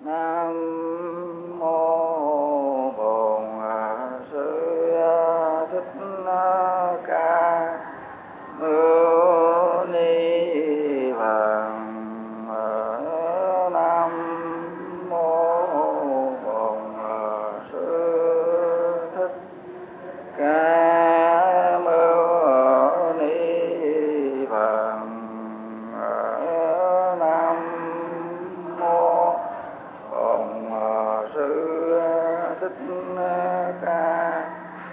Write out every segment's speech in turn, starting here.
Nam mô Bổn Sư Thích Ca Mâu Ni Phật. Nam mô Bổn Sư Thích Ca Mâu Ni Phật. Nam mô Bổn Sư Thích Ca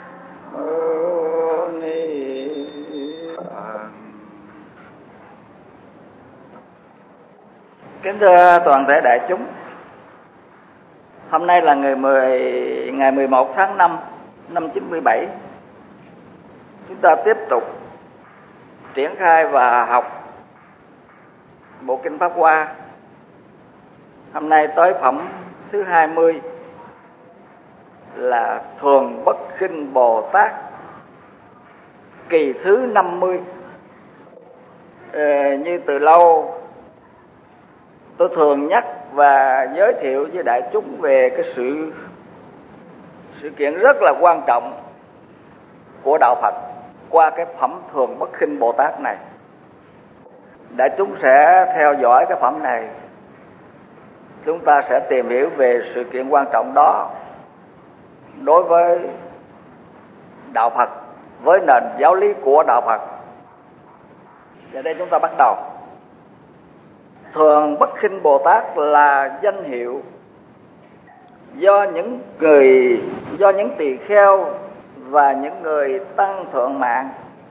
Mâu Ni Phật. Kính thưa toàn thể đại chúng, hôm nay là ngày 11 tháng 5 năm 97. Chúng ta tiếp tục triển khai và học bộ kinh Pháp Hoa. Hôm nay tới phẩm thứ 20 là Thường Bất Khinh Bồ Tát, kỳ thứ 50. Như từ lâu tôi thường nhắc và giới thiệu với đại chúng về cái sự kiện rất là quan trọng của đạo Phật qua cái phẩm Thường Bất Khinh Bồ Tát này. Đại chúng sẽ theo dõi cái phẩm này, chúng ta sẽ tìm hiểu về sự kiện quan trọng đó đối với đạo Phật, với nền giáo lý của đạo Phật. Giờ đây chúng ta bắt đầu. Thường Bất Khinh Bồ Tát là danh hiệu do những tỳ kheo và những người tăng thượng mạng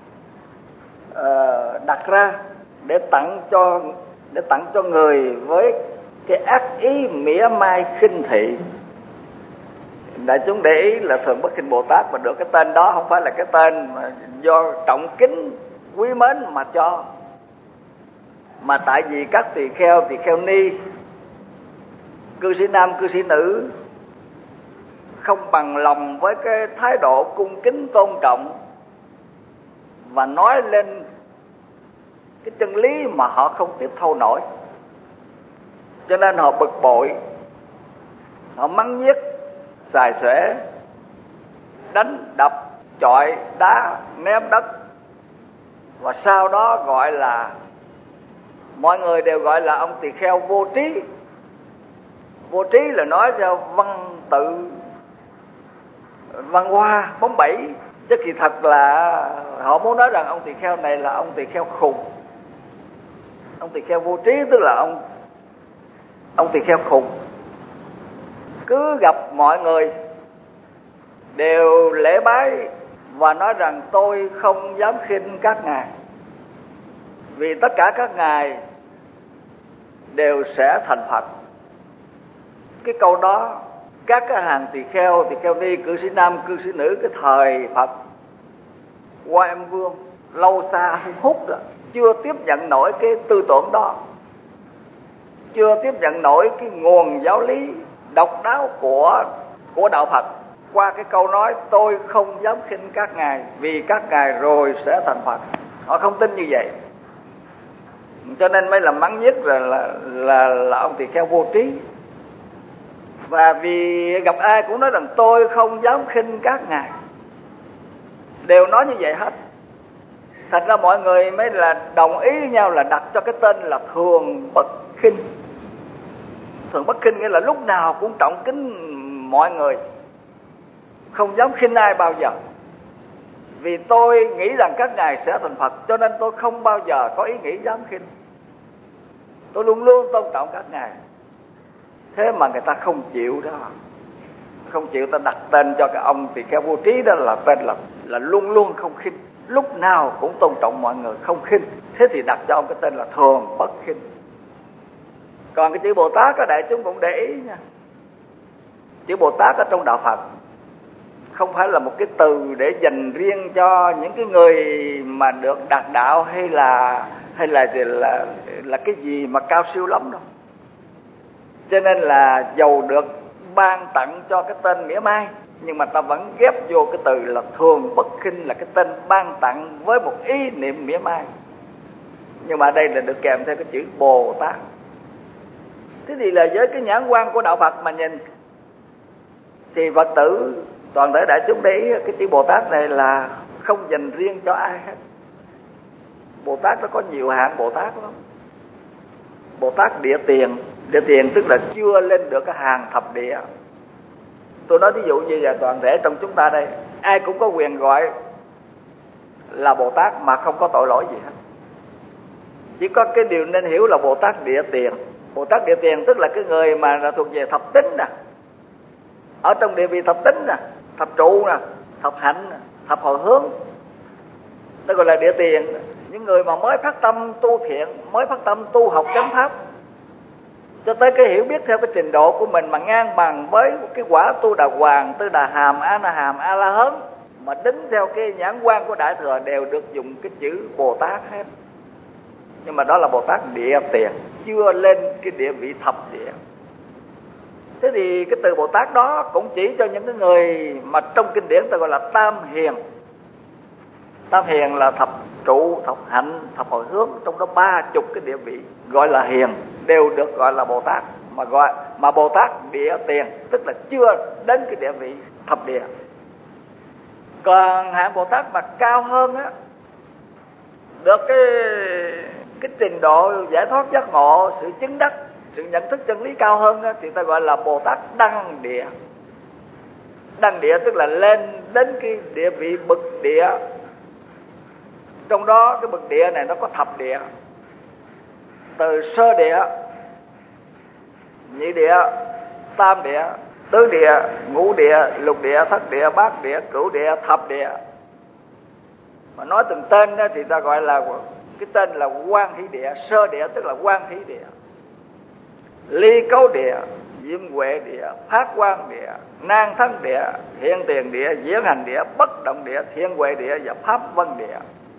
đặt ra để tặng cho người với cái ác ý mỉa mai khinh thị. Đại chúng để ý là Thường Bất Khinh Bồ Tát mà được cái tên đó không phải là cái tên mà do trọng kính quý mến mà cho, mà tại vì các tỳ kheo ni, cư sĩ nam cư sĩ nữ không bằng lòng với cái thái độ cung kính tôn trọng và nói lên cái chân lý mà họ không tiếp thu nổi, cho nên họ bực bội, họ mắng nhiếc, xài xể, đánh đập, chọi đá, ném đất, và sau đó gọi là mọi người đều gọi là ông tỳ kheo vô trí. Vô trí là nói theo văn hoa bóng bẩy, chứ kỳ thật là họ muốn nói rằng ông tỳ kheo này là ông tỳ kheo khùng. Ông tỳ kheo vô trí tức là ông tỳ kheo khùng. Cứ gặp mọi người đều lễ bái và nói rằng tôi không dám khinh các ngài, vì tất cả các ngài đều sẽ thành Phật. Cái câu đó các cái hàng tỳ kheo ni, cư sĩ nam cư sĩ nữ cái thời Phật Hoa Em Vương lâu xa hút rồi, chưa tiếp nhận nổi cái tư tưởng đó, chưa tiếp nhận nổi cái nguồn giáo lý độc đáo của đạo Phật qua cái câu nói tôi không dám khinh các ngài vì các ngài rồi sẽ thành Phật. Họ không tin như vậy, cho nên mới làm mắng nhất là ông tỳ kheo vô trí. Và vì gặp ai cũng nói rằng tôi không dám khinh các ngài, đều nói như vậy hết. Thật ra mọi người mới là đồng ý với nhau là đặt cho cái tên là Thường Bất Khinh. Thường Bất Khinh nghĩa là lúc nào cũng trọng kính mọi người, không dám khinh ai bao giờ. Vì tôi nghĩ rằng các ngài sẽ thành Phật, cho nên tôi không bao giờ có ý nghĩ dám khinh. Tôi luôn luôn tôn trọng các ngài. Thế mà người ta không chịu đó, không chịu. Ta đặt tên cho cái ông tỳ kheo vô trí đó là tên là luôn luôn không khinh, lúc nào cũng tôn trọng mọi người, không khinh. Thế thì đặt cho ông cái tên là Thường Bất Khinh. Còn cái chữ Bồ Tát đó đại chúng cũng để ý nha. Chữ Bồ Tát ở trong đạo Phật không phải là một cái từ để dành riêng cho những cái người mà được đạt đạo hay là cái gì mà cao siêu lắm đâu. Cho nên là dầu được ban tặng cho cái tên mỉa mai, nhưng mà ta vẫn ghép vô cái từ là Thường Bất Khinh, là cái tên ban tặng với một ý niệm mỉa mai. Nhưng mà đây là được kèm theo cái chữ Bồ Tát. Thế thì là với cái nhãn quan của đạo Phật mà nhìn thì Phật tử toàn thể đại chúng để ý cái chữ Bồ Tát này là không dành riêng cho ai hết. Bồ Tát nó có nhiều hạng Bồ Tát lắm. Bồ Tát địa tiền tức là chưa lên được cái hàng thập địa. Tôi nói ví dụ như là toàn thể trong chúng ta đây, ai cũng có quyền gọi là Bồ Tát mà không có tội lỗi gì hết. Chỉ có cái điều nên hiểu là Bồ Tát địa tiền. Bồ Tát địa tiền tức là cái người mà là thuộc về thập tính nè, ở trong địa vị thập tính nè, thập trụ nè, thập hạnh nè, thập hồi hướng, đó gọi là địa tiền. Những người mà mới phát tâm tu thiện, mới phát tâm tu học chánh pháp, cho tới cái hiểu biết theo cái trình độ của mình mà ngang bằng với cái quả tu đà hoàng, tư đà hàm, a na hàm, a la hớn, mà tính theo cái nhãn quan của Đại Thừa đều được dùng cái chữ Bồ Tát hết. Nhưng mà đó là Bồ Tát địa tiền, chưa lên cái địa vị thập địa. Thế thì cái từ Bồ Tát đó cũng chỉ cho những cái người mà trong kinh điển ta gọi là tam hiền. Tam hiền là thập trụ, thập hạnh, thập hồi hướng, trong đó 30 cái địa vị gọi là hiền đều được gọi là Bồ Tát, mà Bồ Tát địa tiền tức là chưa đến cái địa vị thập địa. Còn hạng Bồ Tát mà cao hơn á, được cái trình độ giải thoát giác ngộ, sự chứng đắc, sự nhận thức chân lý cao hơn á, thì ta gọi là Bồ Tát đăng địa. Đăng địa tức là lên đến cái địa vị bậc địa. Trong đó cái bậc địa này nó có thập địa, từ sơ địa, nhị địa, tam địa, tứ địa, ngũ địa, lục địa, thất địa, bát địa, cửu địa, thập địa. Mà nói từng tên đó thì ta gọi là cái tên là Quan Hỷ địa. Sơ địa tức là Quan Hỷ địa, ly cấu địa, diêm huệ địa, phát quang địa, nan thân địa, hiện tiền địa, diễn hành địa, bất động địa, thiên huệ địa và pháp vân địa.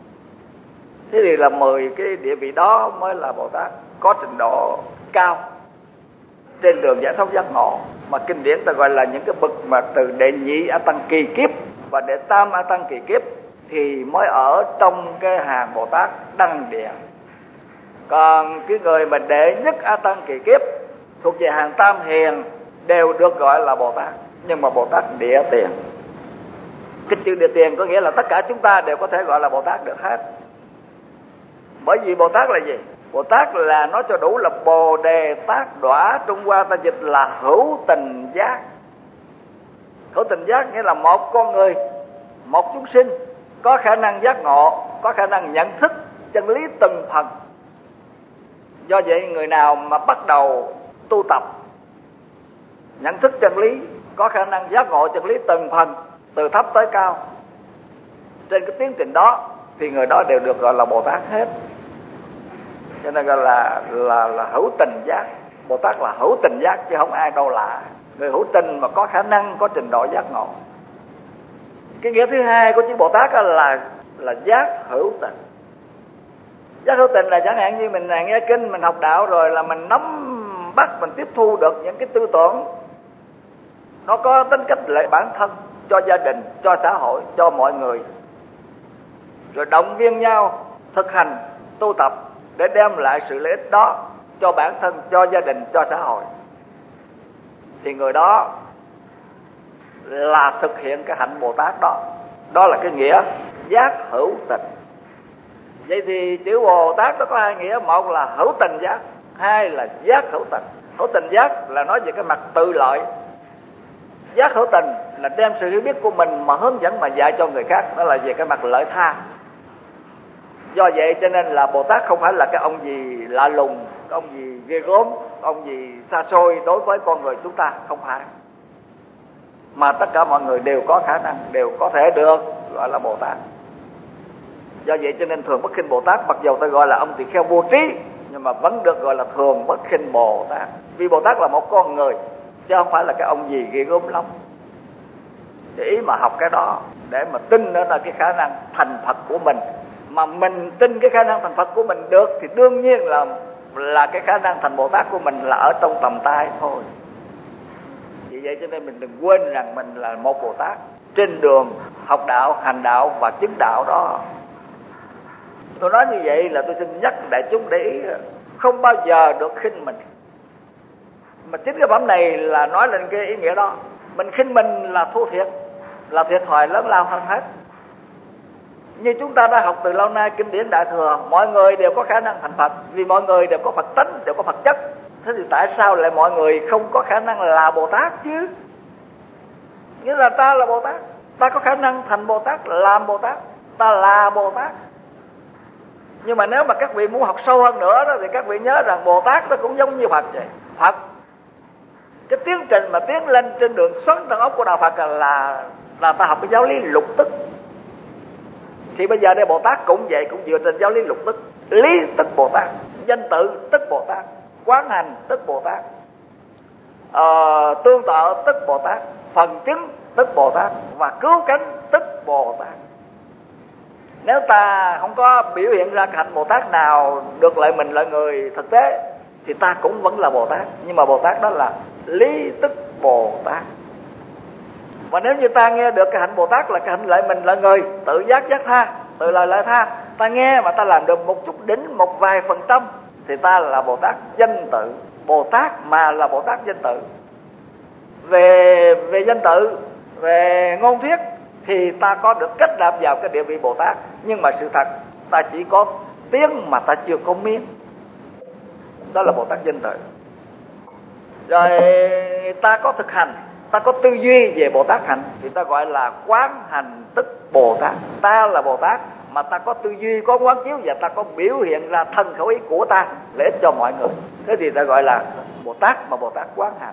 Thế thì là 10 cái địa vị đó mới là Bồ Tát có trình độ cao trên đường giải thoát giác ngộ, mà kinh điển ta gọi là những cái bậc mà từ đệ nhị A Tăng kỳ kiếp và đệ tam A Tăng kỳ kiếp thì mới ở trong cái hàng Bồ Tát đăng địa. Còn cái người mà đệ nhất A Tăng kỳ kiếp thuộc về hàng tam hiền đều được gọi là Bồ Tát, nhưng mà Bồ Tát địa tiền. Cái chữ địa tiền có nghĩa là tất cả chúng ta đều có thể gọi là Bồ Tát được hết. Bởi vì Bồ Tát là gì? Bồ Tát là nói cho đủ là Bồ Đề Tát Đọa, Trung Hoa ta dịch là hữu tình giác. Hữu tình giác nghĩa là một con người, một chúng sinh có khả năng giác ngộ, có khả năng nhận thức chân lý từng phần. Do vậy người nào mà bắt đầu tu tập nhận thức chân lý, có khả năng giác ngộ chân lý từng phần từ thấp tới cao, trên cái tiến trình đó thì người đó đều được gọi là Bồ Tát hết. Cho nên gọi là hữu tình giác. Bồ Tát là hữu tình giác chứ không ai đâu lạ. Người hữu tình mà có khả năng, có trình độ giác ngộ. Cái nghĩa thứ hai của chữ Bồ Tát là giác hữu tình. Giác hữu tình là chẳng hạn như mình nghe kinh, mình học đạo rồi là mình nắm bắt, mình tiếp thu được những cái tư tưởng nó có tính cách lợi bản thân, cho gia đình, cho xã hội, cho mọi người, rồi động viên nhau thực hành tu tập để đem lại sự lợi ích đó cho bản thân, cho gia đình, cho xã hội, thì người đó là thực hiện cái hạnh Bồ Tát đó. Đó là cái nghĩa giác hữu tình. Vậy thì chữ Bồ Tát nó có hai nghĩa, một là hữu tình giác, hai là giác hữu tình. Hữu tình giác là nói về cái mặt tự lợi, giác hữu tình là đem sự hiểu biết của mình mà hướng dẫn mà dạy cho người khác, đó là về cái mặt lợi tha. Do vậy cho nên là Bồ Tát không phải là cái ông gì lạ lùng, cái ông gì ghê gớm, ông gì xa xôi đối với con người chúng ta, không phải. Mà tất cả mọi người đều có khả năng, đều có thể được gọi là Bồ Tát. Do vậy cho nên thường bất khinh Bồ Tát, mặc dù ta gọi là ông tỳ kheo vô trí, nhưng mà vẫn được gọi là thường bất khinh Bồ Tát. Vì Bồ Tát là một con người, chứ không phải là cái ông gì ghê gớm lắm. Để ý mà học cái đó, để mà tin đó là cái khả năng thành Phật của mình. Mà mình tin cái khả năng thành Phật của mình được thì đương nhiên là cái khả năng thành Bồ Tát của mình là ở trong tầm tay thôi. Vì vậy cho nên mình đừng quên rằng mình là một Bồ Tát trên đường học đạo, hành đạo và chứng đạo đó. Tôi nói như vậy là tôi xin nhắc đại chúng để ý, không bao giờ được khinh mình. Mà chính cái phẩm này là nói lên cái ý nghĩa đó. Mình khinh mình là thua thiệt, là thiệt thòi lớn lao hơn hết. Như chúng ta đã học từ lâu nay kinh điển Đại Thừa, mọi người đều có khả năng thành Phật, vì mọi người đều có Phật tánh, đều có Phật chất. Thế thì tại sao lại mọi người không có khả năng là Bồ Tát chứ? Nghĩa là ta là Bồ Tát, ta có khả năng thành Bồ Tát, làm Bồ Tát, ta là Bồ Tát. Nhưng mà nếu mà các vị muốn học sâu hơn nữa đó, thì các vị nhớ rằng Bồ Tát nó cũng giống như Phật vậy. Phật, cái tiến trình mà tiến lên trên đường xoắn trong ốc của đạo Phật là ta học cái giáo lý lục tức. Thì bây giờ đây Bồ Tát cũng vậy, cũng dựa trên giáo lý lục tức. Lý tức Bồ Tát, danh tự tức Bồ Tát, quán hành tức Bồ Tát, tương tự tức Bồ Tát, phần chứng tức Bồ Tát, và cứu cánh tức Bồ Tát. Nếu ta không có biểu hiện ra hạnh Bồ Tát nào được lợi mình lợi người thực tế thì ta cũng vẫn là Bồ Tát. Nhưng mà Bồ Tát đó là lý tức Bồ Tát. Và nếu như ta nghe được cái hạnh Bồ Tát là cái hạnh lợi mình lợi người, tự giác giác tha, tự lợi lợi tha, ta nghe mà ta làm được một chút đỉnh, một vài phần trăm, thì ta là Bồ Tát danh tự. Bồ Tát mà là Bồ Tát danh tự. Về danh tự, về ngôn thuyết thì ta có được kết nạp vào cái địa vị Bồ Tát. Nhưng mà sự thật ta chỉ có tiếng mà ta chưa có miếng. Đó là Bồ Tát danh tự. Rồi ta có thực hành, ta có tư duy về Bồ Tát hạnh thì ta gọi là quán hành tức Bồ Tát. Ta là Bồ Tát mà ta có tư duy, có quán chiếu, và ta có biểu hiện ra thân khẩu ý của ta lợi ích cho mọi người. Thế thì ta gọi là Bồ Tát, mà Bồ Tát quán hành.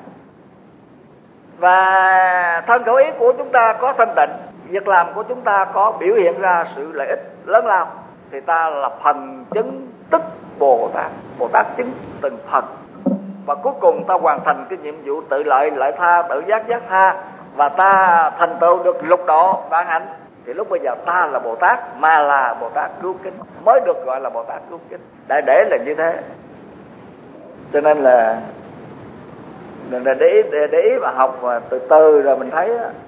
Và thân khẩu ý của chúng ta có thanh tịnh, việc làm của chúng ta có biểu hiện ra sự lợi ích lớn lao, thì ta là phần chứng tức Bồ Tát. Bồ Tát chứng từng phần. Và cuối cùng ta hoàn thành cái nhiệm vụ tự lợi lợi tha, tự giác giác tha, và ta thành tựu được lục độ vạn hạnh, thì lúc bây giờ ta là Bồ Tát, mà là Bồ Tát cứu kính, mới được gọi là Bồ Tát cứu kính. Đại để là như thế. Cho nên là để ý mà học mà từ từ rồi mình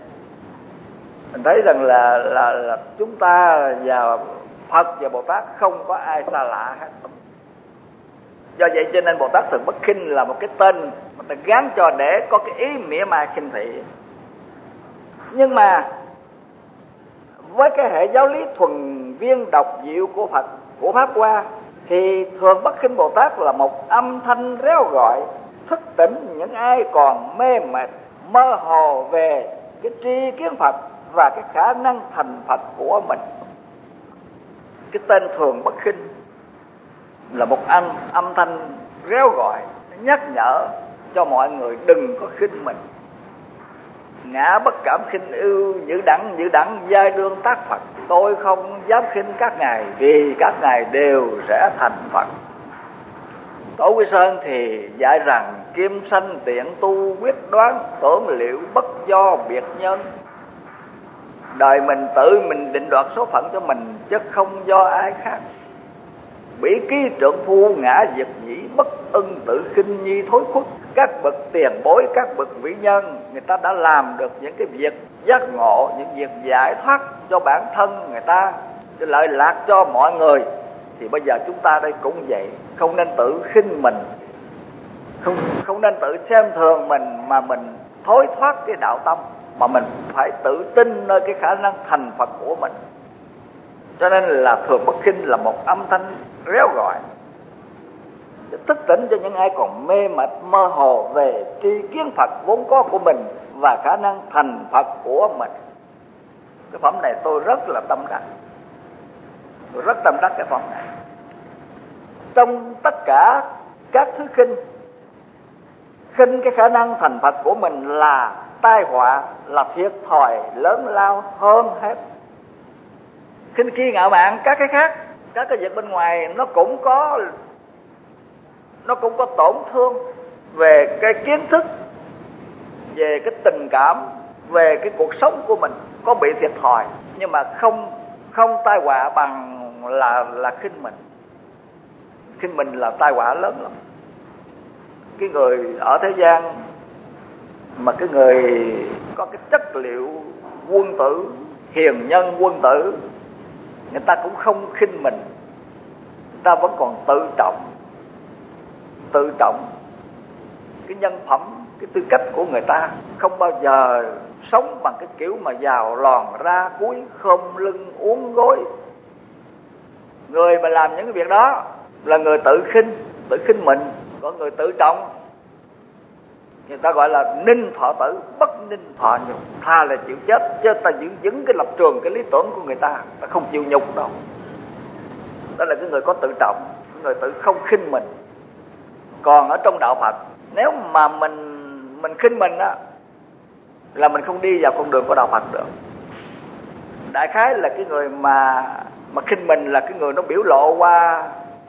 thấy rằng là chúng ta và Phật và Bồ Tát không có ai xa lạ hết. Do vậy cho nên Bồ Tát Thường Bất Khinh là một cái tên mà ta gán cho để có cái ý mỉa mai khinh thị. Nhưng mà với cái hệ giáo lý thuần viên độc diệu của Phật, của Pháp Hoa, thì Thường Bất Khinh Bồ Tát là một âm thanh réo gọi thức tỉnh những ai còn mê mệt, mơ hồ về cái tri kiến Phật và cái khả năng thành Phật của mình. Cái tên Thường Bất Khinh là một âm thanh réo gọi, nhắc nhở cho mọi người đừng có khinh mình. Ngã bất cảm khinh ưu, giữ đẳng giai đương tác Phật. Tôi không dám khinh các ngài, vì các ngài đều sẽ thành Phật. Tổ Quy Sơn thì dạy rằng kim sanh tiện tu quyết đoán, tưởng liệu bất do biệt nhân. Đời mình tự mình định đoạt số phận cho mình, chứ không do ai khác. Bỉ ký trượng phu ngã diệt dĩ, bất ưng tự khinh nhi thối khuất. Các bậc tiền bối, các bậc vĩ nhân, người ta đã làm được những cái việc giác ngộ, những việc giải thoát cho bản thân người ta, cái lợi lạc cho mọi người. Thì bây giờ chúng ta đây cũng vậy, không nên tự khinh mình, không nên tự xem thường mình mà mình thối thoát cái đạo tâm, mà mình phải tự tin nơi cái khả năng thành Phật của mình. Cho nên là Thường Bất Khinh là một âm thanh réo gọi để thức tỉnh cho những ai còn mê mệt mơ hồ về tri kiến Phật vốn có của mình và khả năng thành Phật của mình. Cái phẩm này tôi rất là tâm đắc, tôi rất tâm đắc cái phẩm này. Trong tất cả các thứ khinh cái khả năng thành Phật của mình là tai họa, là thiệt thòi lớn lao hơn hết. Khinh khi ngạo mạn các cái khác, các cái việc bên ngoài nó cũng có tổn thương về cái kiến thức, về cái tình cảm, về cái cuộc sống của mình, có bị thiệt thòi, nhưng mà không tai họa bằng là khinh mình. Khinh mình là tai họa lớn lắm. Cái người ở thế gian mà cái người có cái chất liệu quân tử, hiền nhân quân tử, người ta cũng không khinh mình, người ta vẫn còn tự trọng. cái nhân phẩm, cái tư cách của người ta, không bao giờ sống bằng cái kiểu mà giàu lòn ra cúi, khom lưng uốn gối. Người mà làm những cái việc đó là người tự khinh mình. Có người tự trọng, người ta gọi là ninh thọ tử, bất ninh thọ nhục, tha là chịu chết chứ ta giữ vững cái lập trường, cái lý tưởng của người ta không chịu nhục đâu. Đó là cái người có tự trọng, cái người tự không khinh mình. Còn ở trong đạo Phật, nếu mà mình khinh mình á, là mình không đi vào con đường của đạo Phật được. Đại khái là cái người mà khinh mình là cái người nó biểu lộ qua,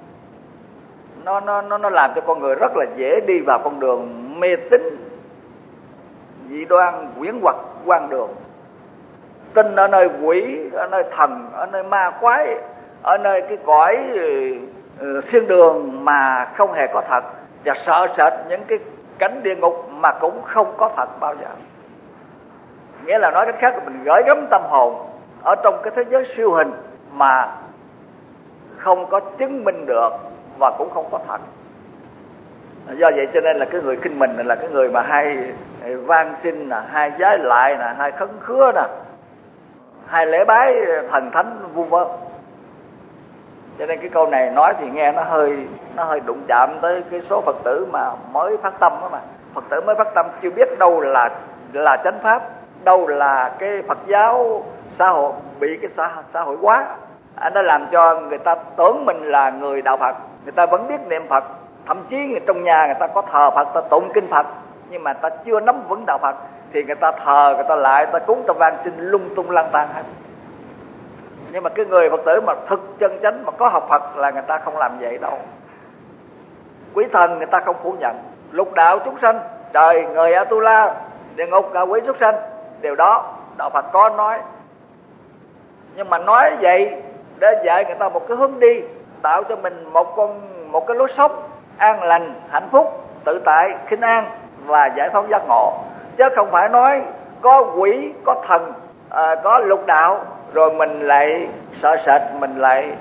nó làm cho con người rất là dễ đi vào con đường mê tín, dị đoan, quyến hoặc, quan đường. Tin ở nơi quỷ, ở nơi thần, ở nơi ma quái, ở nơi cái cõi thiên đường mà không hề có thật, và sợ sệt những cái cảnh địa ngục mà cũng không có thật bao giờ. Nghĩa là nói cách khác là mình gửi gắm tâm hồn ở trong cái thế giới siêu hình mà không có chứng minh được và cũng không có thật. Do vậy cho nên là cái người khinh mình là cái người mà hay van xin nè, hay vái lại nè, hay khấn khứa nè, hay lễ bái thần thánh vu vơ. Cho nên cái câu này nói thì nghe nó hơi đụng chạm tới cái số Phật tử mà mới phát tâm đó mà. Phật tử mới phát tâm chưa biết đâu là chánh pháp, đâu là cái Phật giáo xã hội bị cái xã hội hóa. Anh đã làm cho người ta tưởng mình là người đạo Phật, người ta vẫn biết niệm Phật, thậm chí trong nhà người ta có thờ Phật, ta tụng kinh Phật, nhưng mà ta chưa nắm vững đạo Phật thì người ta thờ, người ta lại, người ta cúng, ta van xin lung tung lang tan hết. Nhưng mà cái người Phật tử mà thực chân chánh mà có học Phật là người ta không làm vậy đâu. Quý thần người ta không phủ nhận, lục đạo chúng sanh, trời, người Atula, địa ngục, ngạ quỷ, súc sanh, điều đó đạo Phật có nói. Nhưng mà nói vậy để dạy người ta một cái hướng đi, tạo cho mình một cái lối sống an lành, hạnh phúc, tự tại, khinh an và giải thoát giác ngộ, chứ không phải nói có quỷ, có thần, có lục đạo rồi mình lại sợ sệt, mình lại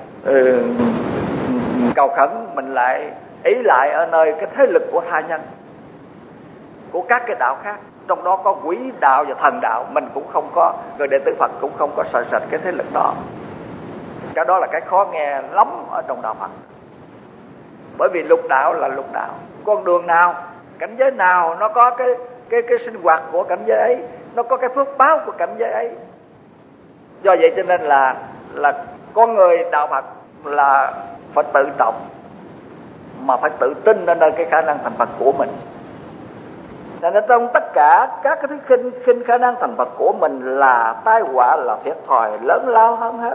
cầu khẩn, mình lại ý lại ở nơi cái thế lực của tha nhân, của các cái đạo khác, trong đó có quỷ đạo và thần đạo. Mình cũng không có, người đệ tử Phật cũng không có sợ sệt cái thế lực đó. Cái đó là cái khó nghe lắm ở trong đạo Phật. Bởi vì lục đạo là lục đạo, con đường nào, cảnh giới nào nó có cái sinh hoạt của cảnh giới ấy, nó có cái phước báo của cảnh giới ấy. Do vậy cho nên là con người đạo Phật là phải tự trọng, mà phải tự tin ở nơi cái khả năng thành Phật của mình. Nên trong tất cả các cái thứ khinh khả năng thành Phật của mình là tai họa, là thiệt thòi lớn lao hơn hết.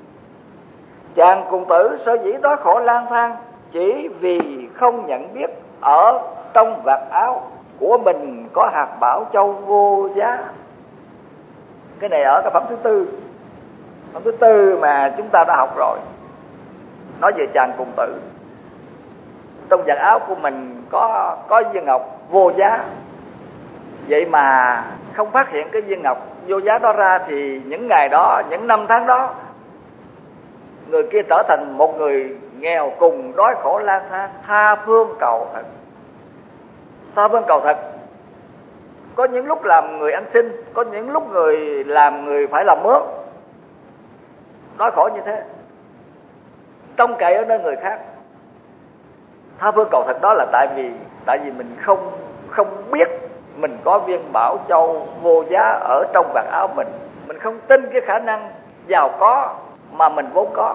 Chàng cùng tử sở dĩ đói khổ lang thang chỉ vì không nhận biết ở trong vạt áo của mình có hạt bảo châu vô giá. Cái này ở cái phẩm thứ tư. Phẩm thứ tư mà chúng ta đã học rồi, nói về chàng cùng tử. Trong vạt áo của mình có viên ngọc vô giá. Vậy mà không phát hiện cái viên ngọc vô giá đó ra thì những ngày đó, những năm tháng đó, người kia trở thành một người nghèo cùng, đói khổ lang thang, tha phương cầu thực. Tha phương cầu thực. Có những lúc làm người ăn xin, có những lúc người làm người phải làm mướn, đói khổ như thế, trông cậy ở nơi người khác. Tha phương cầu thực đó là tại vì mình không biết mình có viên bảo châu vô giá ở trong vạt áo mình. Mình không tin cái khả năng giàu có mà mình vốn có.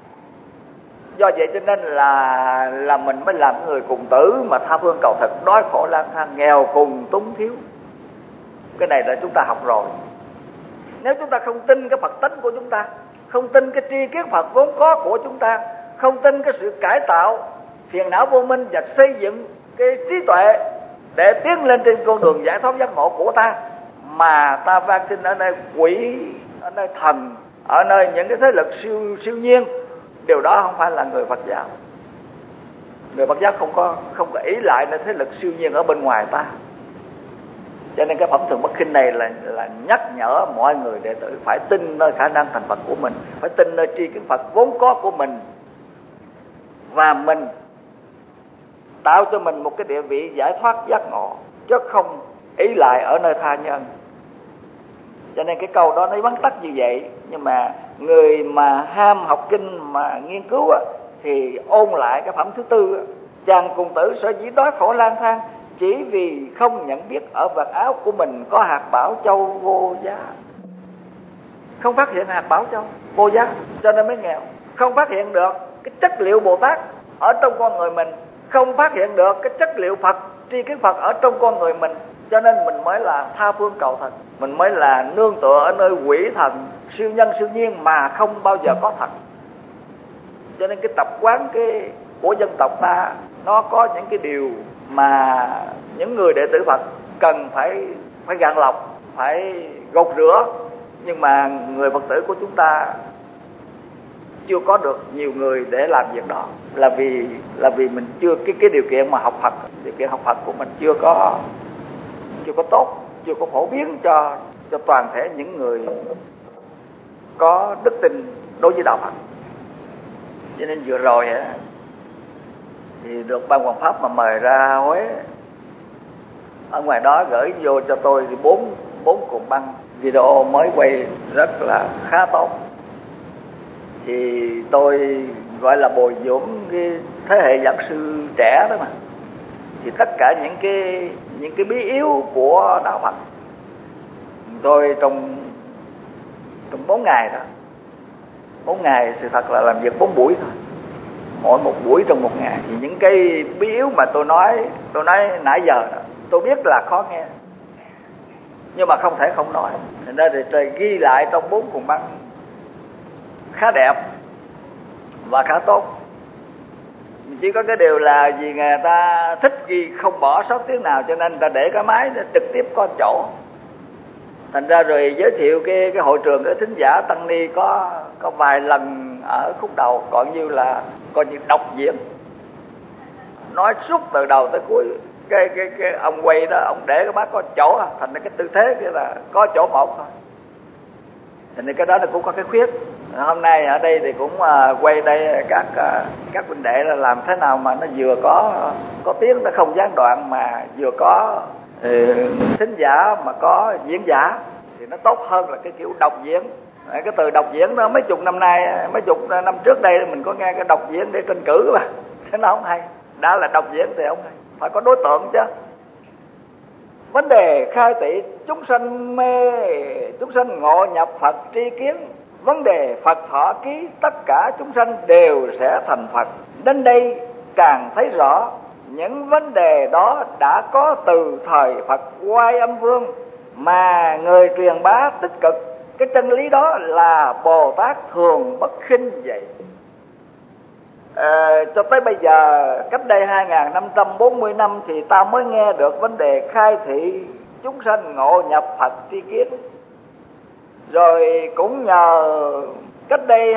Do vậy cho nên là mình mới làm người cùng tử mà tha phương cầu thực, đói khổ lang thang, nghèo cùng túng thiếu. Cái này là chúng ta học rồi. Nếu chúng ta không tin cái Phật tánh của chúng ta, không tin cái tri kiến Phật vốn có của chúng ta, không tin cái sự cải tạo phiền não vô minh và xây dựng cái trí tuệ để tiến lên trên con đường giải thoát giác ngộ của ta, mà ta van xin ở nơi quỷ, ở nơi thần, ở nơi những cái thế lực siêu nhiên, điều đó không phải là người Phật giáo. Người Phật giáo không có ý lại nơi thế lực siêu nhiên ở bên ngoài ta. Cho nên cái phẩm thường bất khinh này là nhắc nhở mọi người đệ tử phải tin nơi khả năng thành Phật của mình, phải tin nơi tri kiến Phật vốn có của mình, và mình tạo cho mình một cái địa vị giải thoát giác ngộ, chứ không ý lại ở nơi tha nhân. Cho nên cái câu đó nó vắn tắt như vậy. Nhưng mà người mà ham học kinh mà nghiên cứu á, thì ôn lại cái phẩm thứ tư á, chàng cùng tử sở dĩ đói khổ lang thang chỉ vì không nhận biết ở vạt áo của mình có hạt bảo châu vô giá. Không phát hiện hạt bảo châu vô giá cho nên mới nghèo. Không phát hiện được cái chất liệu Bồ Tát ở trong con người mình, không phát hiện được cái chất liệu Phật, tri kiến Phật ở trong con người mình, cho nên mình mới là tha phương cầu thần, mình mới là nương tựa ở nơi quỷ thần siêu nhân siêu nhiên mà không bao giờ có thật. Cho nên cái tập quán của dân tộc ta nó có những cái điều mà những người đệ tử Phật cần phải gạn lọc, phải gột rửa. Nhưng mà người Phật tử của chúng ta chưa có được nhiều người để làm việc đó, là vì mình chưa cái điều kiện mà học Phật, điều kiện học Phật của mình chưa có tốt, chưa có phổ biến cho toàn thể những người có đức tin đối với đạo Phật. Cho nên vừa rồi thì được Ban Hoàng Pháp mà mời ra Huế, ở ngoài đó gửi vô cho tôi thì bốn cuộn băng video mới quay rất là khá tốt. Thì tôi gọi là bồi dưỡng cái thế hệ giảng sư trẻ đó mà. Thì tất cả những cái bí yếu của đạo Phật tôi trong 4 ngày đó, 4 ngày sự thật là làm việc 4 buổi thôi, mỗi một buổi trong một ngày. Thì những cái bí yếu mà tôi nói nãy giờ đó, tôi biết là khó nghe nhưng mà không thể không nói. Thành ra thì trời ghi lại trong 4 cuộn băng khá đẹp và khá tốt. Chỉ có cái điều là vì người ta thích ghi không bỏ sót tiếng nào, cho nên người ta để cái máy trực tiếp có chỗ. Thành ra rồi giới thiệu cái hội trường cái thính giả tăng ni có vài lần ở khúc đầu coi như đọc diễn, nói suốt từ đầu tới cuối. Cái ông quay đó, ông để cái bát có chỗ, thành ra cái tư thế kia là có chỗ một thôi. Thành ra cái đó nó cũng có cái khuyết. Hôm nay ở đây thì cũng quay đây các huynh đệ là làm thế nào mà nó vừa có tiếng, nó không gián đoạn, mà vừa có thính giả mà có diễn giả, thì nó tốt hơn là cái kiểu đọc diễn. Cái từ đọc diễn đó mấy chục năm trước đây mình có nghe cái đọc diễn để tranh cử mà thế nó không hay. Đã là đọc diễn thì không hay, phải có đối tượng chứ. Vấn đề khai thị chúng sanh mê, chúng sanh ngộ nhập Phật tri kiến. Vấn đề Phật thọ ký, tất cả chúng sanh đều sẽ thành Phật. Đến đây càng thấy rõ những vấn đề đó đã có từ thời Phật Oai Âm Vương, mà người truyền bá tích cực cái chân lý đó là Bồ Tát thường bất khinh vậy. Cho tới bây giờ, cách đây 2540 năm thì ta mới nghe được vấn đề khai thị chúng sanh ngộ nhập Phật tri kiến. Rồi cũng nhờ cách đây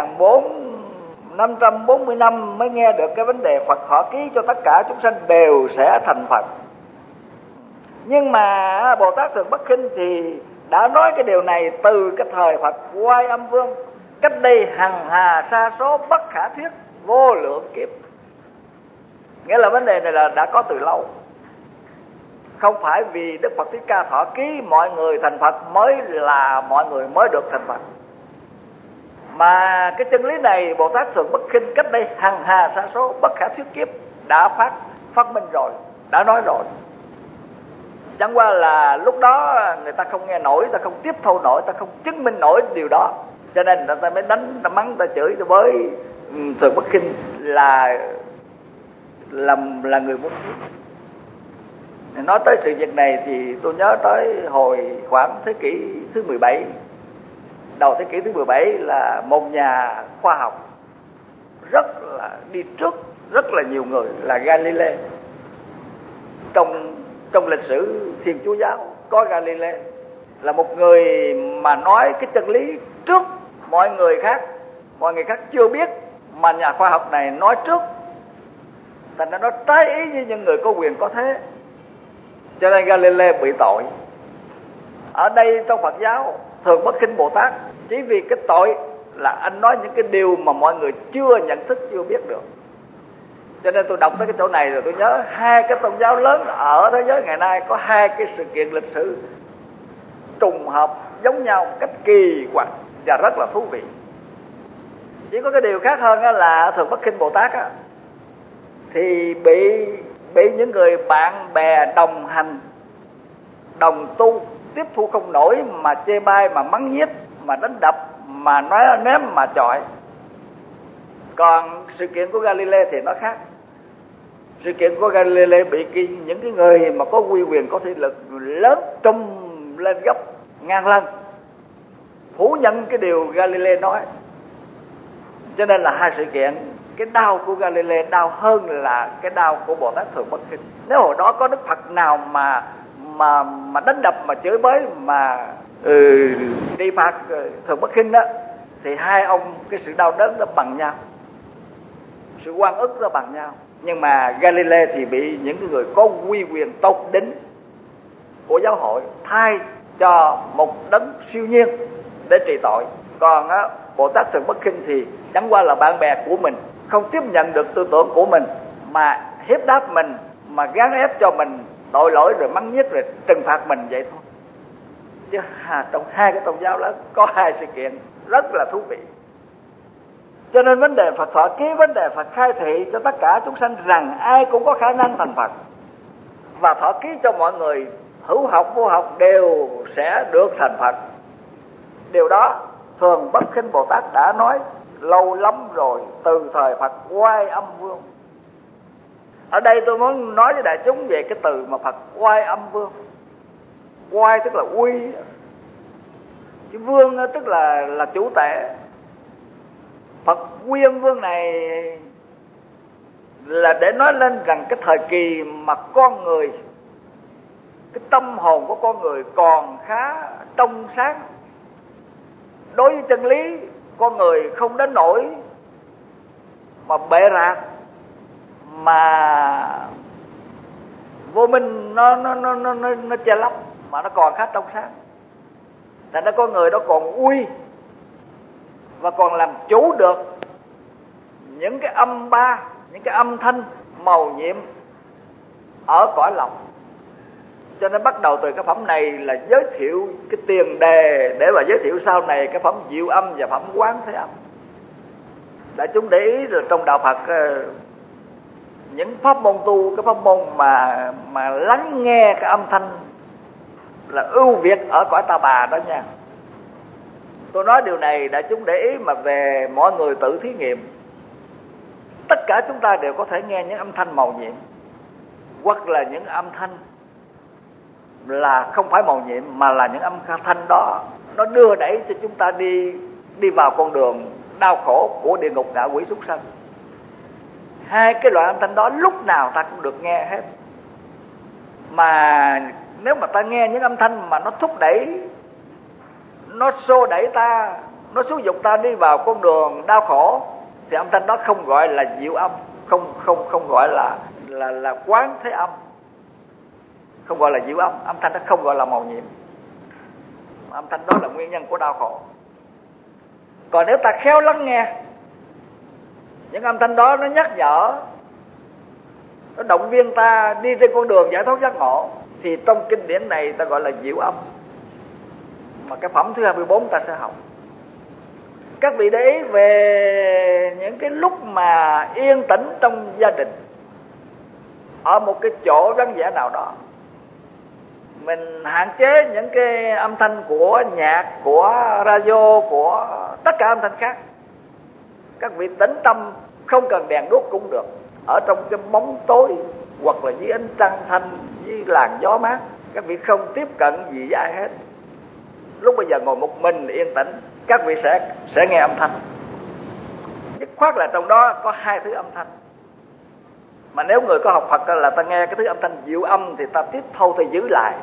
2540 năm mới nghe được cái vấn đề Phật thọ ký cho tất cả chúng sanh đều sẽ thành Phật. Nhưng mà Bồ Tát thường bất khinh thì đã nói cái điều này từ cái thời Phật Oai Âm Vương, cách đây hằng hà sa số bất khả thuyết vô lượng kiếp. Nghĩa là vấn đề này là đã có từ lâu. Không phải vì Đức Phật Thích Ca thọ ký mọi người thành Phật mới là mọi người mới được thành Phật, mà cái chân lý này Bồ Tát thường bất khinh cách đây hằng hà sa số bất khả thuyết kiếp đã phát minh rồi, đã nói rồi. Chẳng qua là lúc đó người ta không nghe nổi, ta không tiếp thu nổi, ta không chứng minh nổi điều đó, cho nên người ta mới đánh, ta mắng, ta chửi với thường bất khinh là người muốn giết. Nói tới sự việc này thì tôi nhớ tới hồi khoảng thế kỷ thứ 17, đầu thế kỷ thứ 17 là một nhà khoa học rất là đi trước rất là nhiều người là Galilei. Trong lịch sử Thiên Chúa giáo có Galilei là một người mà nói cái chân lý trước mọi người khác chưa biết, mà nhà khoa học này nói trước, thành ra nó trái ý với những người có quyền có thế, cho nên Galilei bị tội. Ở đây trong Phật giáo thường bất khinh Bồ Tát chỉ vì cái tội là anh nói những cái điều mà mọi người chưa nhận thức, chưa biết được. Cho nên tôi đọc tới cái chỗ này rồi tôi nhớ hai cái tôn giáo lớn ở thế giới ngày nay có hai cái sự kiện lịch sử trùng hợp giống nhau cách kỳ quặc và rất là thú vị. Chỉ có cái điều khác hơn là Thượng Bất Khinh Bồ Tát thì bị những người bạn bè đồng hành đồng tu tiếp thu không nổi, mà chê bai, mà mắng nhiếc, mà đánh đập, mà nói ném, mà chọi. Còn sự kiện của Galilei thì nó khác. Sự kiện của Galilei bị những cái người mà có uy quyền, có thế lực lớn trùm lên gấp ngàn lần phủ nhận cái điều Galilei nói. Cho nên là hai sự kiện, cái đau của Galilei đau hơn là cái đau của Bồ Tát Thường Bất Khinh. Nếu hồi đó có Đức Phật nào mà đánh đập, mà chửi bới, mà đi phạt Thường Bất Khinh đó, thì hai ông cái sự đau đớn nó bằng nhau, sự oan ức nó bằng nhau. Nhưng mà Galilei thì bị những người có uy quyền tột đỉnh của giáo hội thay cho một đấng siêu nhiên để trị tội. Còn Bồ Tát Thường Bất Khinh thì chẳng qua là bạn bè của mình, không tiếp nhận được tư tưởng của mình, mà hiếp đáp mình, mà gán ép cho mình tội lỗi, rồi mắng nhiếc, rồi trừng phạt mình vậy thôi. Chứ trong hai cái tôn giáo đó có hai sự kiện rất là thú vị. Cho nên vấn đề Phật thọ ký, vấn đề Phật khai thị cho tất cả chúng sanh rằng ai cũng có khả năng thành Phật, và thọ ký cho mọi người hữu học vô học đều sẽ được thành Phật. Điều đó Thường Bất Khinh Bồ Tát đã nói lâu lắm rồi, từ thời Phật Oai Âm Vương. Ở đây tôi muốn nói với đại chúng về cái từ mà Phật Oai Âm Vương. Oai tức là uy, cái vương tức là chủ tể. Phật Quy Âm Vương này là để nói lên rằng cái thời kỳ mà con người, cái tâm hồn của con người còn khá trong sáng, đối với chân lý con người không đến nỗi mà bệ rạc, mà vô minh nó che lấp, mà nó còn khá trong sáng. Thành ra con người đó còn uy và còn làm chủ được những cái âm ba, những cái âm thanh màu nhiệm ở cõi lòng. Cho nên bắt đầu từ cái phẩm này là giới thiệu cái tiền đề để mà giới thiệu sau này cái phẩm Diệu Âm và phẩm Quán Thế Âm. Đại chúng để ý rồi, trong đạo Phật những pháp môn tu, cái pháp môn mà lắng nghe cái âm thanh là ưu việt ở cõi Ta Bà đó nha. Tôi nói điều này đại chúng để ý, mà về mọi người tự thí nghiệm. Tất cả chúng ta đều có thể nghe những âm thanh màu nhiệm, hoặc là những âm thanh là không phải màu nhiệm, mà là những âm thanh đó nó đưa đẩy cho chúng ta đi vào con đường đau khổ của địa ngục, ngạ quỷ, súc sanh. Hai cái loại âm thanh đó lúc nào ta cũng được nghe hết. Mà nếu mà ta nghe những âm thanh mà nó thúc đẩy, nó xô đẩy ta, nó xúi dục ta đi vào con đường đau khổ, thì âm thanh đó không gọi là Diệu Âm, không gọi là Quán Thế Âm, không gọi là Diệu Âm. Âm thanh đó không gọi là màu nhiệm, âm thanh đó là nguyên nhân của đau khổ. Còn nếu ta khéo lắng nghe, những âm thanh đó nó nhắc nhở, nó động viên ta đi trên con đường giải thoát giác ngộ, thì trong kinh điển này ta gọi là Diệu Âm, mà cái phẩm thứ 24 ta sẽ học. Các vị để ý về những cái lúc mà yên tĩnh trong gia đình, ở một cái chỗ vắng vẻ nào đó, mình hạn chế những cái âm thanh của nhạc, của radio, của tất cả âm thanh khác. Các vị tĩnh tâm, không cần đèn đuốc cũng được, ở trong cái bóng tối, hoặc là dưới ánh trăng thanh, với làn gió mát. Các vị không tiếp cận gì với ai hết. Lúc bây giờ ngồi một mình yên tĩnh, các vị sẽ nghe âm thanh. Dứt khoát là trong đó có hai thứ âm thanh. Mà nếu người có học Phật là ta nghe cái thứ âm thanh Diệu Âm thì ta tiếp thâu, ta giữ lại.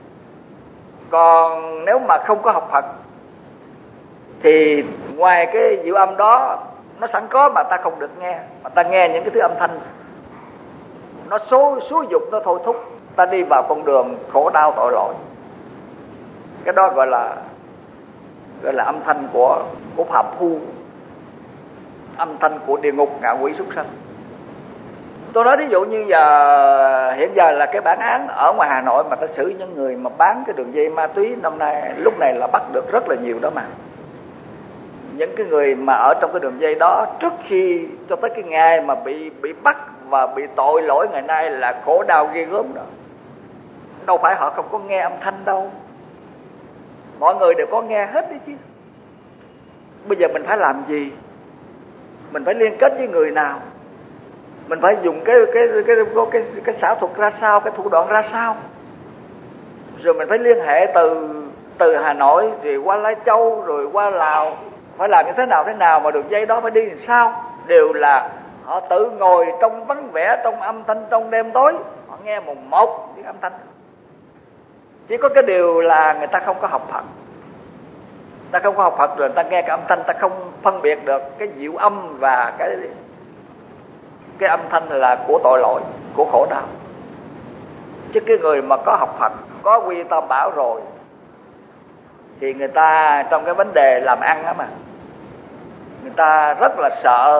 Còn nếu mà không có học Phật thì ngoài cái Diệu Âm đó nó sẵn có mà ta không được nghe, mà ta nghe những cái thứ âm thanh nó xúi dục, nó thôi thúc ta đi vào con đường khổ đau tội lỗi. Cái đó gọi là âm thanh của phạm phu, âm thanh của địa ngục, ngạ quỷ, súc sanh. Tôi nói ví dụ như giờ hiện giờ là cái bản án ở ngoài Hà Nội mà ta xử những người mà bán cái đường dây ma túy năm nay lúc này là bắt được rất là nhiều đó mà. Những cái người mà ở trong cái đường dây đó trước khi cho tới cái ngày mà bị bắt và bị tội lỗi ngày nay là khổ đau ghê gớm đó. Đâu phải họ không có nghe âm thanh đâu. Mọi người đều có nghe hết đấy chứ. Bây giờ mình phải làm gì? Mình phải liên kết với người nào? Mình phải dùng cái xảo thuật ra sao, cái thủ đoạn ra sao? Rồi mình phải liên hệ từ Hà Nội rồi qua Lai Châu rồi qua Lào, phải làm như thế nào mà đường dây đó phải đi làm sao? Đều là họ tự ngồi trong vắng vẻ, trong âm thanh, trong đêm tối, họ nghe một tiếng âm thanh. Chỉ có cái điều là người ta không có học Phật. Ta không có học Phật rồi ta nghe cái âm thanh ta không phân biệt được cái diệu âm và cái âm thanh là của tội lỗi, của khổ đau. Chứ cái người mà có học Phật, có quy tam bảo rồi thì người ta trong cái vấn đề làm ăn á mà người ta rất là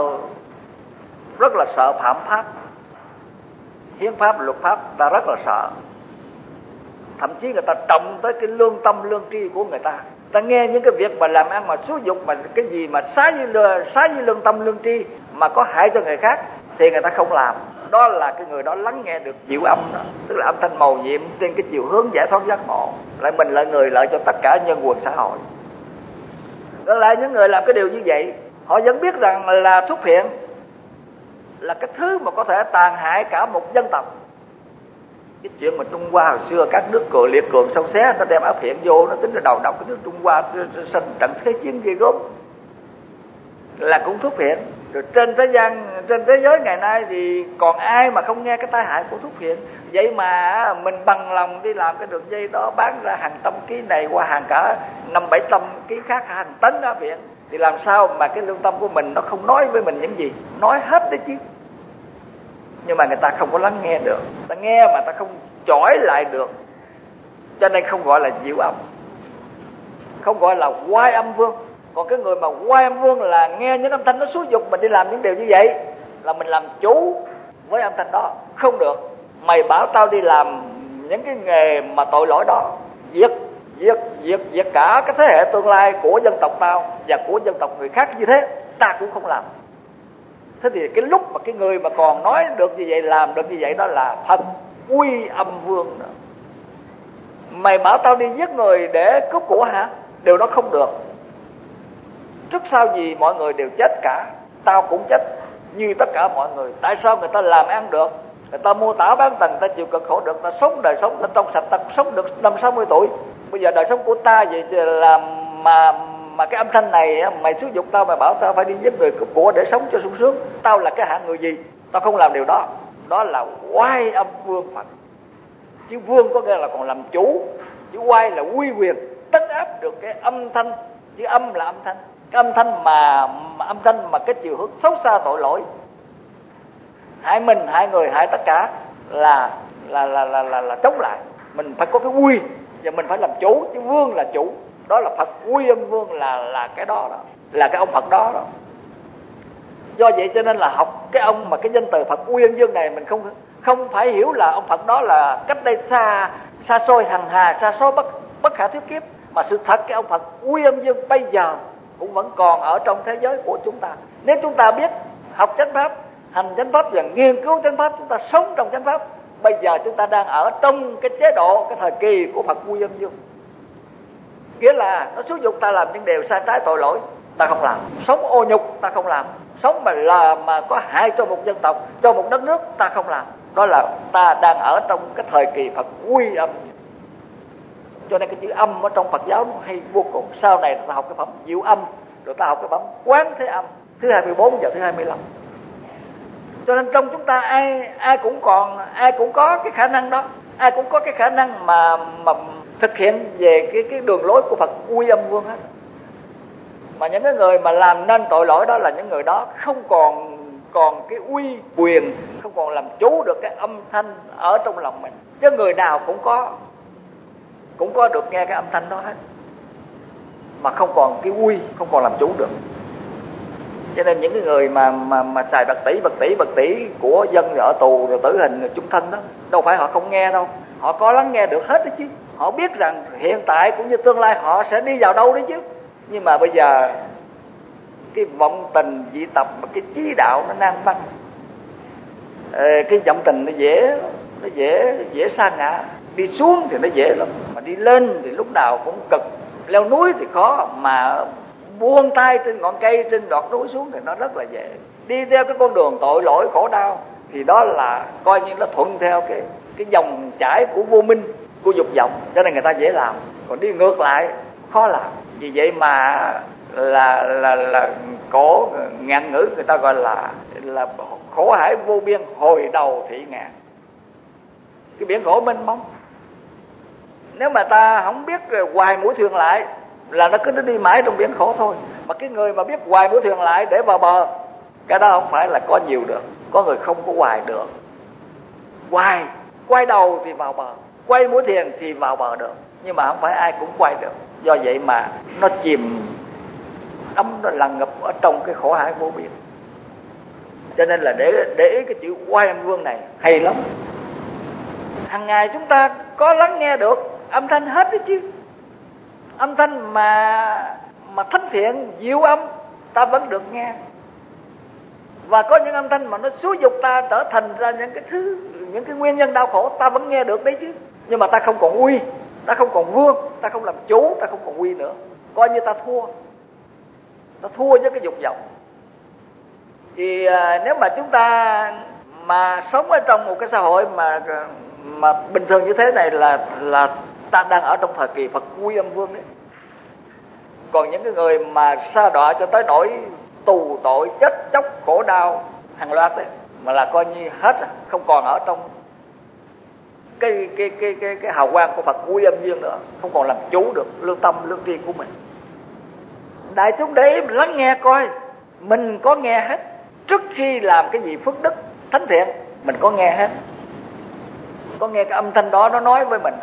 sợ phạm pháp, hiến pháp, luật pháp, ta rất là sợ. Thậm chí người ta trọng tới cái lương tâm, lương tri của người ta. Ta nghe những cái việc mà làm ăn mà xúi dục mà cái gì mà xá với lương tâm, lương tri mà có hại cho người khác thì người ta không làm. Đó là cái người đó lắng nghe được diệu âm đó, tức là âm thanh mầu nhiệm trên cái chiều hướng giải thoát giác ngộ. Lại mình lợi người, lợi cho tất cả nhân quần xã hội. Đó là những người làm cái điều như vậy, họ vẫn biết rằng là thuốc phiện là cái thứ mà có thể tàn hại cả một dân tộc. Cái chuyện mà Trung Hoa hồi xưa các nước liệt cường sâu xé, nó đem áp phiện vô, nó tính là đầu độc cái nước Trung Hoa sanh trận thế chiến ghê gớm là cũng thuốc phiện. Rồi trên thế giới ngày nay thì còn ai mà không nghe cái tai hại của thuốc phiện. Vậy mà mình bằng lòng đi làm cái đường dây đó, bán ra hàng trăm ký này qua hàng cả 500-700 ký khác, hàng tấn áp phiện, thì làm sao mà cái lương tâm của mình nó không nói với mình những gì? Nói hết đấy chứ. Nhưng mà người ta không có lắng nghe được. Ta nghe mà ta không chổi lại được, cho nên không gọi là diệu âm, không gọi là oai âm vương. Còn cái người mà oai âm vương là nghe những âm thanh nó xúi dục mình đi làm những điều như vậy, là mình làm chủ với âm thanh đó. Không được, mày bảo tao đi làm những cái nghề mà tội lỗi đó, giết cả cái thế hệ tương lai của dân tộc tao và của dân tộc người khác như thế, ta cũng không làm. Thế thì cái lúc mà cái người mà còn nói được như vậy, làm được như vậy, đó là thần uy âm vương đó. Mày bảo tao đi giết người để cướp của hả? Điều đó không được. Trước sau gì mọi người đều chết cả, tao cũng chết như tất cả mọi người. Tại sao người ta làm ăn được, người ta mua tảo bán tầng, người ta chịu cực khổ được, người ta sống đời sống ta trong sạch, ta sống được 50-60 tuổi. Bây giờ đời sống của ta vậy là mà cái âm thanh này mày xúi dục tao, mày bảo tao phải đi giết người cướp của để sống cho sung sướng, tao là cái hạng người gì? Tao không làm điều đó. Đó là oai âm vương Phật. Chứ vương có nghĩa là còn làm chủ, chứ oai là uy quyền, trấn áp được cái âm thanh. Chứ âm là âm thanh, cái âm thanh mà âm thanh mà cái chiều hướng xấu xa tội lỗi, hại mình, hại người, hại tất cả là chống lại. Mình phải có cái uy và mình phải làm chủ, chứ vương là chủ. Đó là Phật uy âm vương, là cái đó, là cái ông Phật đó. Do vậy cho nên là học cái ông mà cái danh từ Phật uy âm vương này, mình không phải hiểu là ông Phật đó là cách đây xa xôi hằng hà, xa xôi bất khả thuyết kiếp. Mà sự thật cái ông Phật uy âm vương bây giờ cũng vẫn còn ở trong thế giới của chúng ta. Nếu chúng ta biết học chánh pháp, hành chánh pháp và nghiên cứu chánh pháp, chúng ta sống trong chánh pháp. Bây giờ chúng ta đang ở trong cái chế độ, cái thời kỳ của Phật uy âm vương. Nghĩa là nó xúi dục ta làm những điều sai trái tội lỗi, ta không làm. Sống ô nhục ta không làm. Sống mà có hại cho một dân tộc, cho một đất nước, ta không làm. Đó là ta đang ở trong cái thời kỳ Phật uy âm. Cho nên cái chữ âm ở trong Phật giáo nó hay vô cùng. Sau này ta học cái phẩm diệu âm, rồi ta học cái phẩm quán thế âm thứ 24 và thứ 25. Cho nên trong chúng ta ai cũng có cái khả năng đó, ai cũng có cái khả năng mà thực hiện về cái đường lối của Phật uy âm vương hết. Mà những cái người mà làm nên tội lỗi đó là những người đó không còn cái uy quyền, không còn làm chủ được cái âm thanh ở trong lòng mình. Chứ người nào cũng có được nghe cái âm thanh đó hết, mà không còn cái uy, không còn làm chủ được. Cho nên những cái người mà xài bạc tỷ của dân ở tù rồi tử hình rồi chung thân đó, đâu phải họ không nghe đâu, họ có lắng nghe được hết đó chứ. Họ biết rằng hiện tại cũng như tương lai họ sẽ đi vào đâu đấy chứ. Nhưng mà bây giờ cái vọng tình dị tập, cái chí đạo nó nan băng, cái vọng tình nó dễ sa ngã. Đi xuống thì nó dễ lắm, mà đi lên thì lúc nào cũng cực. Leo núi thì khó, mà buông tay trên ngọn cây, trên đọt núi xuống thì nó rất là dễ. Đi theo cái con đường tội lỗi khổ đau thì đó là coi như nó thuận theo cái dòng chảy của vô minh, của dục vọng, cho nên người ta dễ làm. Còn đi ngược lại khó làm. Vì vậy mà là cổ ngạn ngữ người ta gọi là khổ hải vô biên, hồi đầu thị ngạn. Cái biển khổ mênh mông, nếu mà ta không biết hoài mũi thuyền lại là nó cứ đi mãi trong biển khổ thôi. Mà cái người mà biết hoài mũi thuyền lại để vào bờ, cái đó không phải là có nhiều được. Có người không có hoài được. Quay đầu thì vào bờ, quay mũi thuyền thì vào bờ được, nhưng mà không phải ai cũng quay được. Do vậy mà nó chìm đắm, nó lằn ngập ở trong cái khổ hải vô biên. Cho nên là để ý cái chữ Oai Âm Vương này hay lắm. Hàng ngày chúng ta có lắng nghe được âm thanh hết đấy chứ. Âm thanh mà thánh thiện, diệu âm ta vẫn được nghe. Và có những âm thanh mà nó xúi dục ta trở thành ra những cái nguyên nhân đau khổ, ta vẫn nghe được đấy chứ. Nhưng mà ta không còn uy, ta không còn vương, ta không làm chủ, ta không còn uy nữa. Coi như ta thua với cái dục vọng. Thì nếu mà chúng ta mà sống ở trong một cái xã hội mà bình thường như thế này là ta đang ở trong thời kỳ Phật Quy Âm Vương đấy. Còn những cái người mà sa đọa cho tới nỗi tù tội, chết chóc, khổ đau hàng loạt đấy, mà là coi như hết rồi, không còn ở trong cái hào quang của Phật Quy Âm Dương nữa, không còn làm chủ được lương tâm lương tri của mình. Đại chúng để ý lắng nghe coi mình có nghe hết. Trước khi làm cái gì phước đức thánh thiện, mình có nghe hết, có nghe cái âm thanh đó nó nói với mình.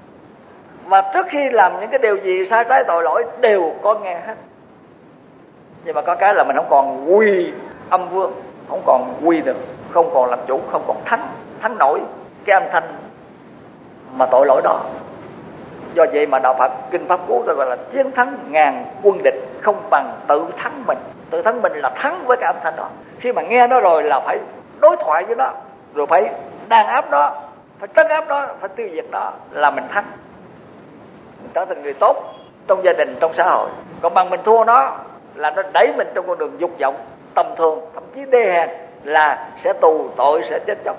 Và trước khi làm những cái điều gì sai trái tội lỗi đều có nghe hết. Nhưng mà có cái là mình không còn quy âm vương, không còn quy được, không còn làm chủ, không còn thắng nổi cái âm thanh mà tội lỗi đó. Do vậy mà đạo Phật kinh Pháp Cú gọi là chiến thắng ngàn quân địch không bằng tự thắng mình. Tự thắng mình là thắng với cái âm thanh đó. Khi mà nghe nó rồi là phải đối thoại với nó, rồi phải đàn áp nó, phải trấn áp nó, phải tiêu diệt nó, là mình thắng. Mình trở thành người tốt trong gia đình, trong xã hội. Còn bằng mình thua nó là nó đẩy mình trong con đường dục vọng tầm thường, thậm chí đê hèn, là sẽ tù tội, sẽ chết chóc.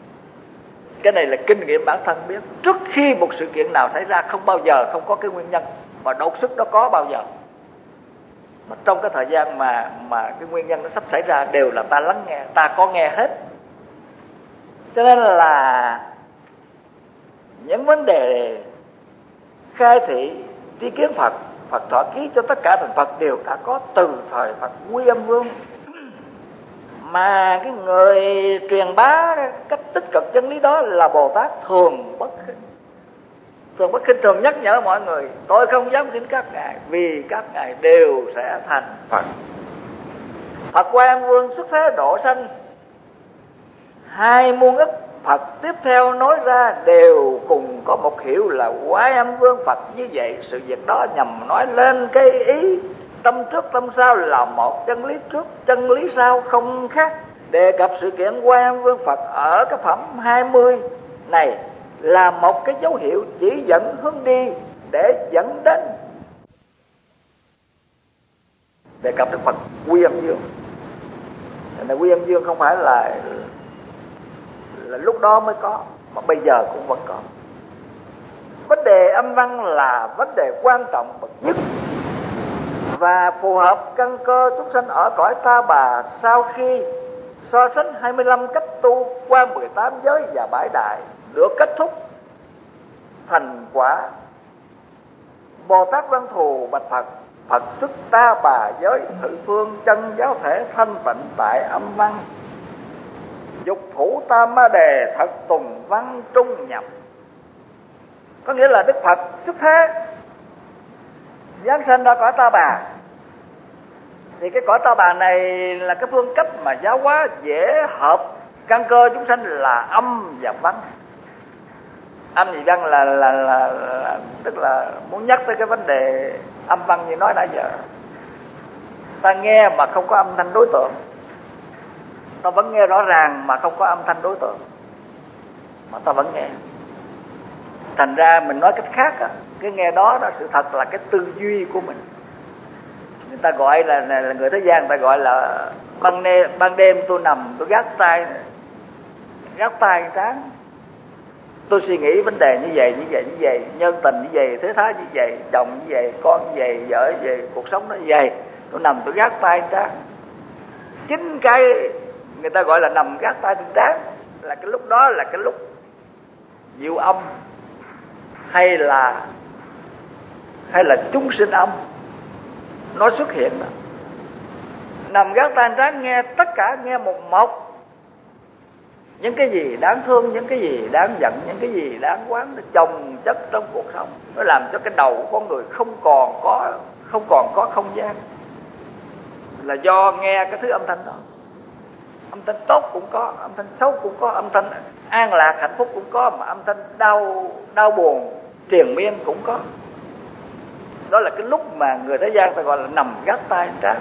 Cái này là kinh nghiệm bản thân biết. Trước khi một sự kiện nào xảy ra, không bao giờ không có cái nguyên nhân, và đột xuất đó có bao giờ. Mà trong cái thời gian mà cái nguyên nhân nó sắp xảy ra đều là ta lắng nghe, ta có nghe hết. Cho nên là những vấn đề khai thị tri kiến Phật, Phật thọ ký cho tất cả thành Phật đều đã có từ thời Phật Quy Âm Vương. Mà cái người truyền bá cách tích cực chân lý đó là Bồ Tát Thường Bất Khinh. Thường Bất Khinh thường nhắc nhở mọi người, tôi không dám tin các ngài, vì các ngài đều sẽ thành Phật. Phật Quan Vương xuất thế độ sanh, 2 muôn ức Phật tiếp theo nói ra đều cùng có một hiệu là Quái Âm Vương Phật. Như vậy sự việc đó nhằm nói lên cái ý tâm trước tâm sau là một, chân lý trước chân lý sau không khác. Đề cập sự kiện Quái Âm Vương Phật ở cái phẩm 20 này là một cái dấu hiệu chỉ dẫn hướng đi để dẫn đến đề cập Đức Phật Quy Âm Dương. Này Quy Âm Dương không phải là lúc đó mới có, mà bây giờ cũng vẫn có. Vấn đề âm văn là vấn đề quan trọng bậc nhất và phù hợp căn cơ chúng sanh ở cõi Ta Bà sau khi so sánh 25 cách tu qua 18 giới và 7 đại được kết thúc thành quả. Bồ Tát Văn Thù bạch Phật, Phật xuất Ta Bà giới thử phương chân giáo thể thanh tịnh tại âm văn, dục thủ tam ma đề thật tùng văn trung nhập. Có nghĩa là Đức Phật xuất thế giáng sinh ra cõi Ta Bà, Thì cái cõi ta bà này là cái phương cách mà giáo hóa dễ hợp căn cơ chúng sanh là âm và văn. Âm và văn là tức là muốn nhắc tới cái vấn đề âm văn như nói nãy giờ. Ta nghe mà không có âm thanh đối tượng, ta vẫn nghe rõ ràng mà không có âm thanh đối tượng, mà ta vẫn nghe. Thành ra mình nói cách khác á, cái nghe đó sự thật là cái tư duy của mình. Người ta gọi là người thế gian, người ta gọi là ban đêm tôi nằm tôi gác tay sáng, tôi suy nghĩ vấn đề như vậy, nhân tình như vậy, thế thái như vậy, chồng như vậy, con như vậy, vợ như vậy, cuộc sống nó như vậy, tôi nằm tôi gác tay trán. Chính cái người ta gọi là nằm gác tay trên trán là cái lúc đó là cái lúc diệu âm hay là chúng sinh âm nó xuất hiện đó. Nằm gác tay trên trán nghe tất cả, nghe một những cái gì đáng thương, những cái gì đáng giận, những cái gì đáng quán nó chồng chất trong cuộc sống, nó làm cho cái đầu của con người không còn có không gian, là do nghe cái thứ âm thanh đó. Âm thanh tốt cũng có, âm thanh xấu cũng có, âm thanh an lạc hạnh phúc cũng có, mà âm thanh đau buồn triền miên cũng có. Đó là cái lúc mà người thế gian ta gọi là nằm gác tay trán.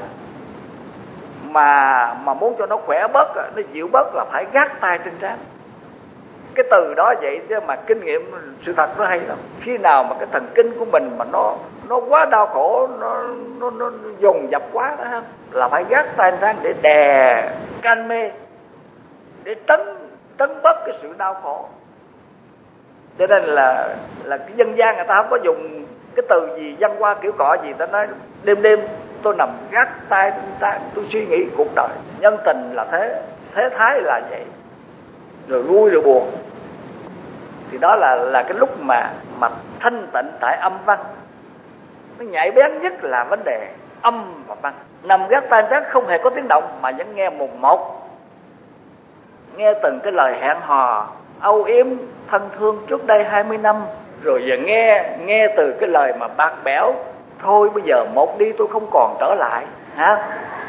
Mà muốn cho nó khỏe bớt, nó dịu bớt là phải gác tay trên trán. Cái từ đó vậy chứ mà kinh nghiệm sự thật nó hay lắm. Khi nào mà cái thần kinh của mình mà nó quá đau khổ, nó dồn dập quá đó, là phải gác tay trên trán để đè can mê, để tấn bớt cái sự đau khổ. Cho nên là cái dân gian người ta không có dùng cái từ gì văn hoa kiểu cọ gì, ta nói đêm tôi nằm gác tay trên trán, tôi suy nghĩ cuộc đời. Nhân tình là thế thái là vậy, rồi vui rồi buồn. Thì đó là cái lúc mà thanh tịnh tại âm văn. Nó nhạy bén nhất là vấn đề âm và văn. Nằm gác tay trán không hề có tiếng động mà vẫn nghe một, nghe từng cái lời hẹn hò âu yếm thân thương trước đây 20 năm, rồi giờ nghe từ cái lời mà bạc bẽo, thôi bây giờ một đi tôi không còn trở lại, hả?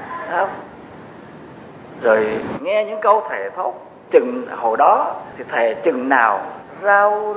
Rồi nghe những câu thề thốt, hồi đó thì thề chừng nào rau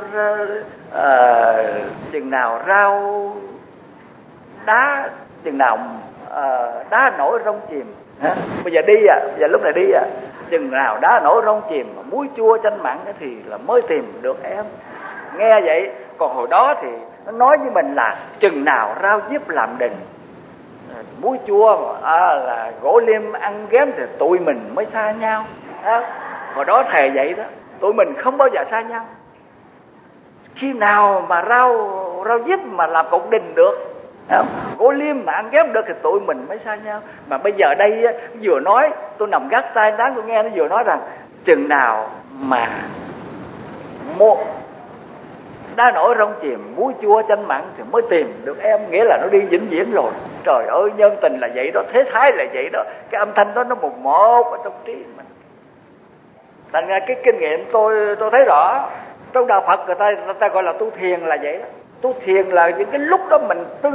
đá, chừng nào đá nổi rong chìm, hả? Bây giờ lúc này đi chừng nào đá nổi rong chìm, muối chua chanh mặn thì là mới tìm được em. Nghe vậy, còn hồi đó thì nó nói với mình là chừng nào rau diếp làm đình, muối chua là gỗ liêm ăn ghém thì tụi mình mới xa nhau. Hồi đó thề vậy đó, tụi mình không bao giờ xa nhau. Khi nào mà rau diếp mà làm cột đình được, gỗ liêm mà ăn ghém được thì tụi mình mới xa nhau. Mà bây giờ đây vừa nói, tôi nằm gác tay đáng tôi nghe nó vừa nói rằng chừng nào mà đá nổi rong chìm, muối chua chanh mặn thì mới tìm được em, nghĩa là nó đi vĩnh viễn rồi. Trời ơi, nhân tình là vậy đó, thế thái là vậy đó. Cái âm thanh đó nó một ở trong trí mình. Thành ra cái kinh nghiệm tôi thấy rõ. Trong đạo Phật người ta gọi là tu thiền là vậy đó. Tu thiền là những cái lúc đó mình tư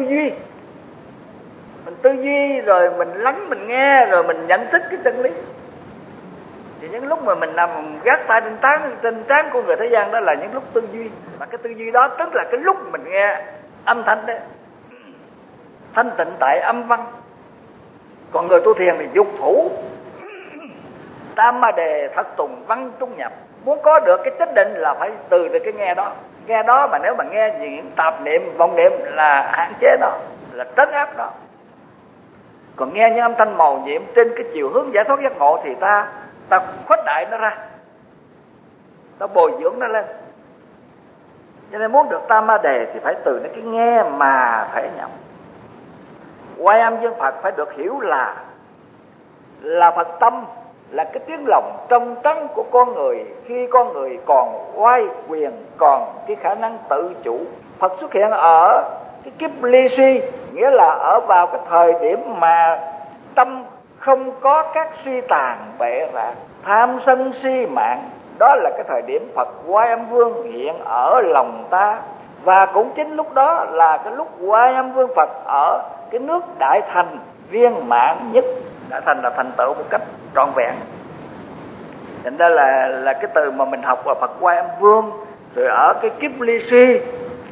duy rồi mình lắng, mình nghe, rồi mình nhận thức cái chân lý. Thì những lúc mà mình nằm gác tay trên trán của người thế gian đó là những lúc tư duy. Mà cái tư duy đó tức là cái lúc mình nghe âm thanh đấy, thanh tịnh tại âm văn. Còn người tu thiền thì dục thủ, tam ma đề thất tùng văn trung nhập. Muốn có được cái chánh định là phải từ cái nghe đó. Nghe đó mà nếu mà nghe những tạp niệm, vọng niệm là hạn chế nó, là trấn áp nó. Còn nghe những âm thanh màu nhiệm trên cái chiều hướng giải thoát giác ngộ thì ta khuếch đại nó ra, ta bồi dưỡng nó lên. Cho nên muốn được tam ma đề thì phải từ cái nghe mà thể nhập. Oai âm dương Phật phải được hiểu là Phật tâm, là cái tiếng lòng trong trắng của con người khi con người còn oai quyền, còn cái khả năng tự chủ. Phật xuất hiện ở cái kiếp ly suy, nghĩa là ở vào cái thời điểm mà tâm không có các suy tàn bệ rạc, tham sân si mạng. Đó là cái thời điểm Phật Oai Âm Vương hiện ở lòng ta. Và cũng chính lúc đó là cái lúc Oai Âm Vương Phật ở cái nước Đại Thành viên mãn nhất, đã thành tựu một cách trọn vẹn. Thành ra là cái từ mà mình học ở Phật Quan Âm Vương, rồi ở cái kiếp ly si,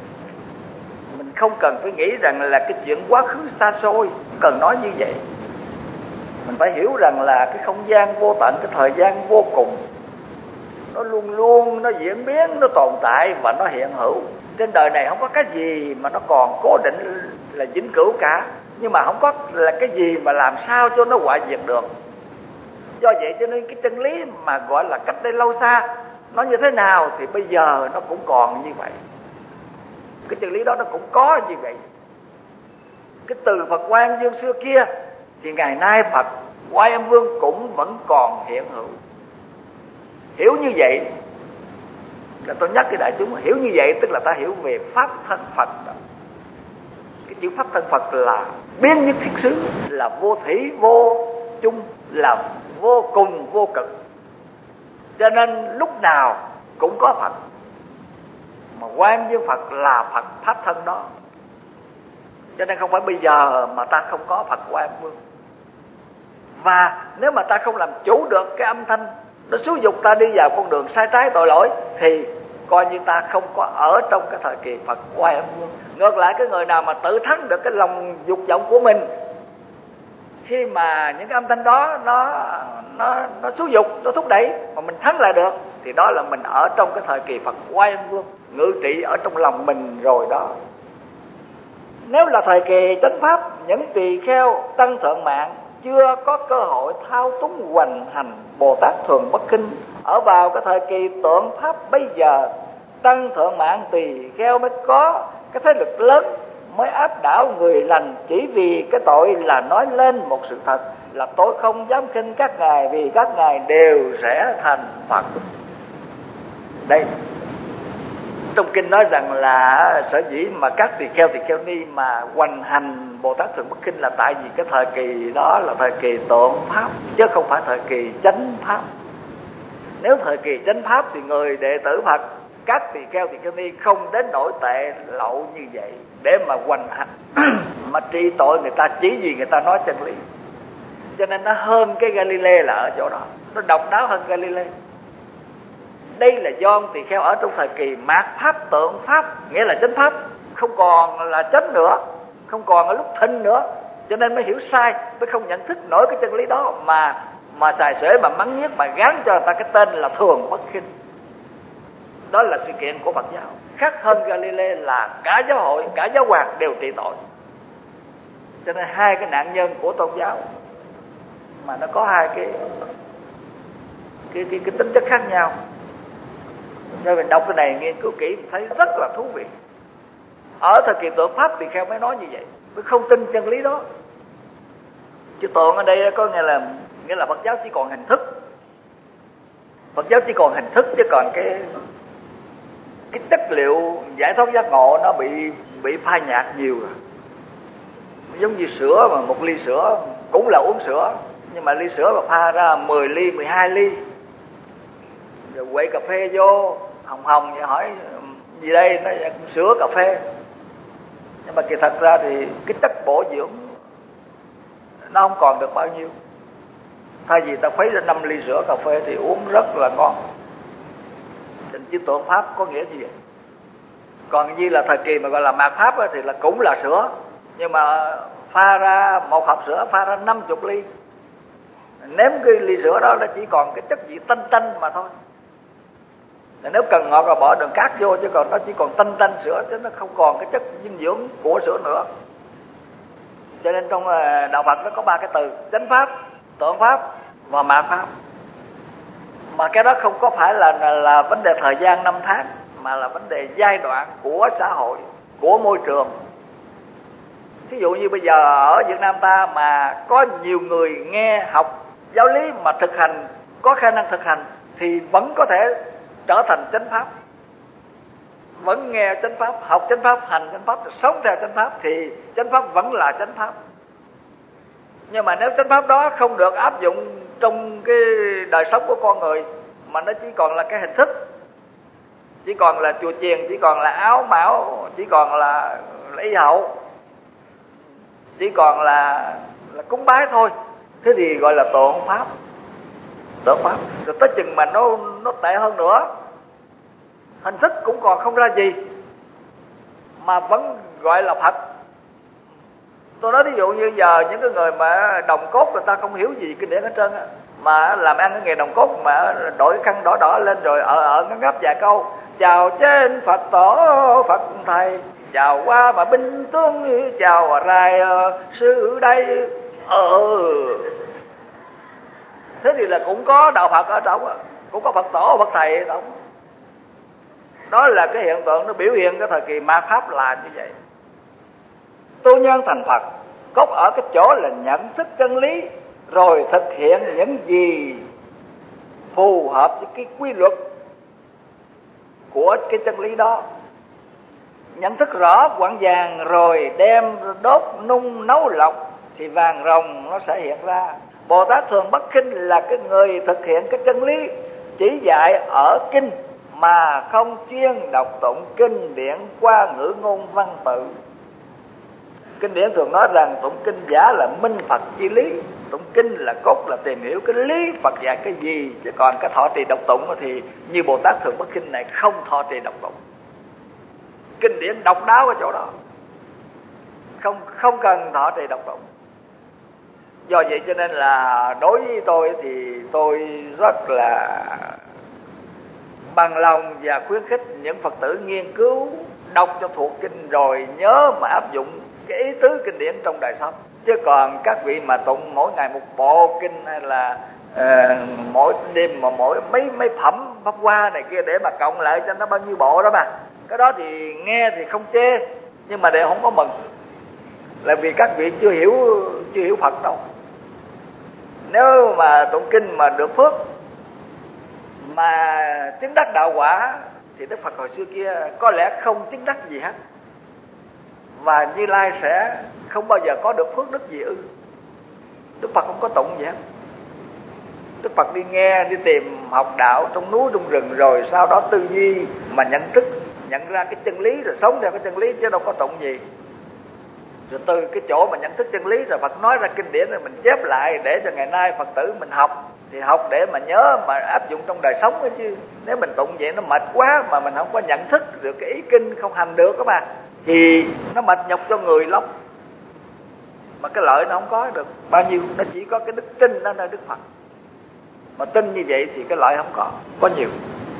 mình không cần phải nghĩ rằng là cái chuyện quá khứ xa xôi, không cần nói như vậy. Mình phải hiểu rằng là cái không gian vô tận, cái thời gian vô cùng, nó luôn luôn nó diễn biến, nó tồn tại và nó hiện hữu. Trên đời này không có cái gì mà nó còn cố định là vĩnh cửu cả, nhưng mà không có là cái gì mà làm sao cho nó hoại diệt được. Do vậy cho nên cái chân lý mà gọi là cách đây lâu xa, nó như thế nào thì bây giờ nó cũng còn như vậy. Cái chân lý đó nó cũng có như vậy. Cái từ Phật Quan Dương xưa kia thì ngày nay Phật Quan Âm Vương cũng vẫn còn hiện hữu. Hiểu như vậy là tôi nhắc cái đại chúng, hiểu như vậy tức là ta hiểu về pháp thân Phật đó. Cái chữ pháp thân Phật là biến nhất thiết xứ, là vô thủy vô chung, là vô cùng vô cực. Cho nên lúc nào cũng có Phật, mà Quan với Phật là Phật pháp thân đó. Cho nên không phải bây giờ mà ta không có Phật Quan Vương. Và nếu mà ta không làm chủ được cái âm thanh nó xúi dục ta đi vào con đường sai trái tội lỗi, thì coi như ta không có ở trong cái thời kỳ Phật Quan Âm Vương. Ngược lại, cái người nào mà tự thắng được cái lòng dục vọng của mình, khi mà những cái âm thanh đó nó xúi dục, nó thúc đẩy mà mình thắng lại được, thì đó là mình ở trong cái thời kỳ Phật Quan Âm Vương, ngự trị ở trong lòng mình rồi đó. Nếu là thời kỳ chánh pháp, những tỳ kheo tăng thượng mạng chưa có cơ hội thao túng hoành hành Bồ Tát thường bất khinh. Ở vào cái thời kỳ tượng pháp bây giờ, tăng thượng mạng tỳ kheo mới có cái thế lực lớn, mới áp đảo người lành, chỉ vì cái tội là nói lên một sự thật là tôi không dám khinh các ngài, vì các ngài đều sẽ thành Phật. Đây, trong kinh nói rằng là sở dĩ mà các tỳ kheo ni mà hoành hành Bồ Tát thường bất khinh là tại vì cái thời kỳ đó là thời kỳ tượng pháp, chứ không phải thời kỳ chánh pháp. Nếu thời kỳ chánh pháp thì người đệ tử Phật, các tỳ kheo ni không đến nỗi tệ lậu như vậy để mà hoành hành mà trị tội người ta, chỉ vì người ta nói chân lý. Cho nên nó hơn cái Galilei là ở chỗ đó, nó độc đáo hơn Galilei. Đây là do tỳ kheo ở trong thời kỳ mạt pháp tượng pháp, nghĩa là chánh pháp không còn là chánh nữa, không còn ở lúc thinh nữa, cho nên mới hiểu sai, mới không nhận thức nổi cái chân lý đó mà xài xể, mà mắng nhiếc, mà gán cho người ta cái tên là thường bất khinh. Đó là sự kiện của Phật giáo. Khác hơn Galilei là cả giáo hội, cả giáo hoàng đều trị tội. Cho nên hai cái nạn nhân của tôn giáo mà nó có hai cái tính chất khác nhau. Nên mình đọc cái này nghiên cứu kỹ thấy rất là thú vị. Ở thời kỳ tượng pháp tỳ kheo mới nói như vậy, mới không tin chân lý đó. Chứ tượng ở đây có nghĩa là Phật giáo chỉ còn hình thức. Phật giáo chỉ còn hình thức, chứ còn cái chất liệu giải thoát giác ngộ nó bị phai nhạt nhiều rồi. Giống như sữa, mà một ly sữa cũng là uống sữa, nhưng mà ly sữa mà pha ra 10 ly, 12 ly, rồi quậy cà phê vô hồng vậy, hỏi gì đây, nó sữa cà phê. Nhưng mà kỳ thật ra thì cái chất bổ dưỡng nó không còn được bao nhiêu. Thay vì ta khuấy ra 5 ly sữa cà phê thì uống rất là ngon. Trên chữ tượng pháp có nghĩa như vậy. Còn như là thời kỳ mà gọi là mạt pháp thì là cũng là sữa, nhưng mà pha ra một hộp sữa pha ra 50 ly. Ném cái ly sữa đó nó chỉ còn cái chất vị tanh tanh mà thôi. Nếu cần ngọt là bỏ đường cát vô, chứ còn nó chỉ còn tanh tanh sữa, chứ nó không còn cái chất dinh dưỡng của sữa nữa. Cho nên trong đạo Phật nó có ba cái từ: chánh pháp, tượng pháp và mạt pháp. Mà cái đó không có phải là vấn đề thời gian năm tháng, mà là vấn đề giai đoạn của xã hội, của môi trường. Ví dụ như bây giờ ở Việt Nam ta mà có nhiều người nghe học giáo lý mà thực hành, có khả năng thực hành, thì vẫn có thể trở thành chánh pháp. Vẫn nghe chánh pháp, học chánh pháp, hành chánh pháp, sống theo chánh pháp, thì chánh pháp vẫn là chánh pháp. Nhưng mà nếu chánh pháp đó không được áp dụng trong cái đời sống của con người, mà nó chỉ còn là cái hình thức, chỉ còn là chùa chiền, chỉ còn là áo mão, chỉ còn là y hậu, chỉ còn là là cúng bái thôi. Thế thì gọi là tội pháp. Rồi tới chừng mà nó tệ hơn nữa, hình thức cũng còn không ra gì mà vẫn gọi là Phật. Tôi nói ví dụ như giờ những cái người mà đồng cốt, người ta không hiểu gì kinh điển hết trơn á, mà làm ăn cái nghề đồng cốt mà đổi cái khăn đỏ đỏ lên rồi ở ngắn gấp vài câu: chào trên Phật tổ Phật thầy, chào qua mà binh tướng, chào rài sư đây. Thế thì là cũng có đạo Phật ở trong, cũng có Phật tổ Phật thầy ở trong. Đó là cái hiện tượng nó biểu hiện cái thời kỳ ma pháp là như vậy. Tu nhân thành Phật cốt ở cái chỗ là nhận thức chân lý, rồi thực hiện những gì phù hợp với cái quy luật của cái chân lý đó. Nhận thức rõ quặng vàng rồi đem đốt nung nấu lọc thì vàng rồng nó sẽ hiện ra. Bồ Tát Thường Bất Khinh là cái người thực hiện cái chân lý chỉ dạy ở kinh, mà không chuyên đọc tụng kinh điển qua ngữ ngôn văn tự. Kinh điển thường nói rằng tụng kinh giả là minh Phật chi lý, tụng kinh là cốt là tìm hiểu cái lý Phật dạy cái gì, chứ còn cái thọ trì đọc tụng thì như Bồ Tát Thường Bất Khinh này không thọ trì đọc tụng. Kinh điển độc đáo ở chỗ đó, không cần thọ trì đọc tụng. Do vậy cho nên là đối với tôi thì tôi rất là bằng lòng và khuyến khích những Phật tử nghiên cứu, đọc cho thuộc kinh rồi nhớ mà áp dụng cái ý tứ kinh điển trong đời sống. Chứ còn các vị mà tụng mỗi ngày một bộ kinh, hay là mỗi đêm mà mỗi mấy phẩm pháp hoa này kia để mà cộng lại cho nó bao nhiêu bộ đó mà, cái đó thì nghe thì không chê, nhưng mà đều không có mừng, là vì các vị chưa hiểu Phật đâu. Nếu mà tụng kinh mà được phước mà chứng đắc đạo quả thì Đức Phật hồi xưa kia có lẽ không chứng đắc gì hết, và Như Lai sẽ không bao giờ có được phước đức gì ư? Đức Phật không có tụng gì hết. Đức Phật đi nghe, đi tìm học đạo trong núi trong rừng, rồi sau đó tư duy mà nhận ra cái chân lý, rồi sống theo cái chân lý, chứ đâu có tụng gì. Rồi từ cái chỗ mà nhận thức chân lý rồi Phật nói ra kinh điển, rồi mình chép lại để cho ngày nay Phật tử mình học, thì học để mà nhớ mà áp dụng trong đời sống ấy chứ. Nếu mình tụng vậy nó mệt quá mà mình không có nhận thức được cái ý kinh, không hành được các bạn, thì nó mệt nhọc cho người lắm, mà cái lợi nó không có được bao nhiêu. Nó chỉ có cái đức tin đó nơi Đức Phật, mà tin như vậy thì cái lợi không có nhiều.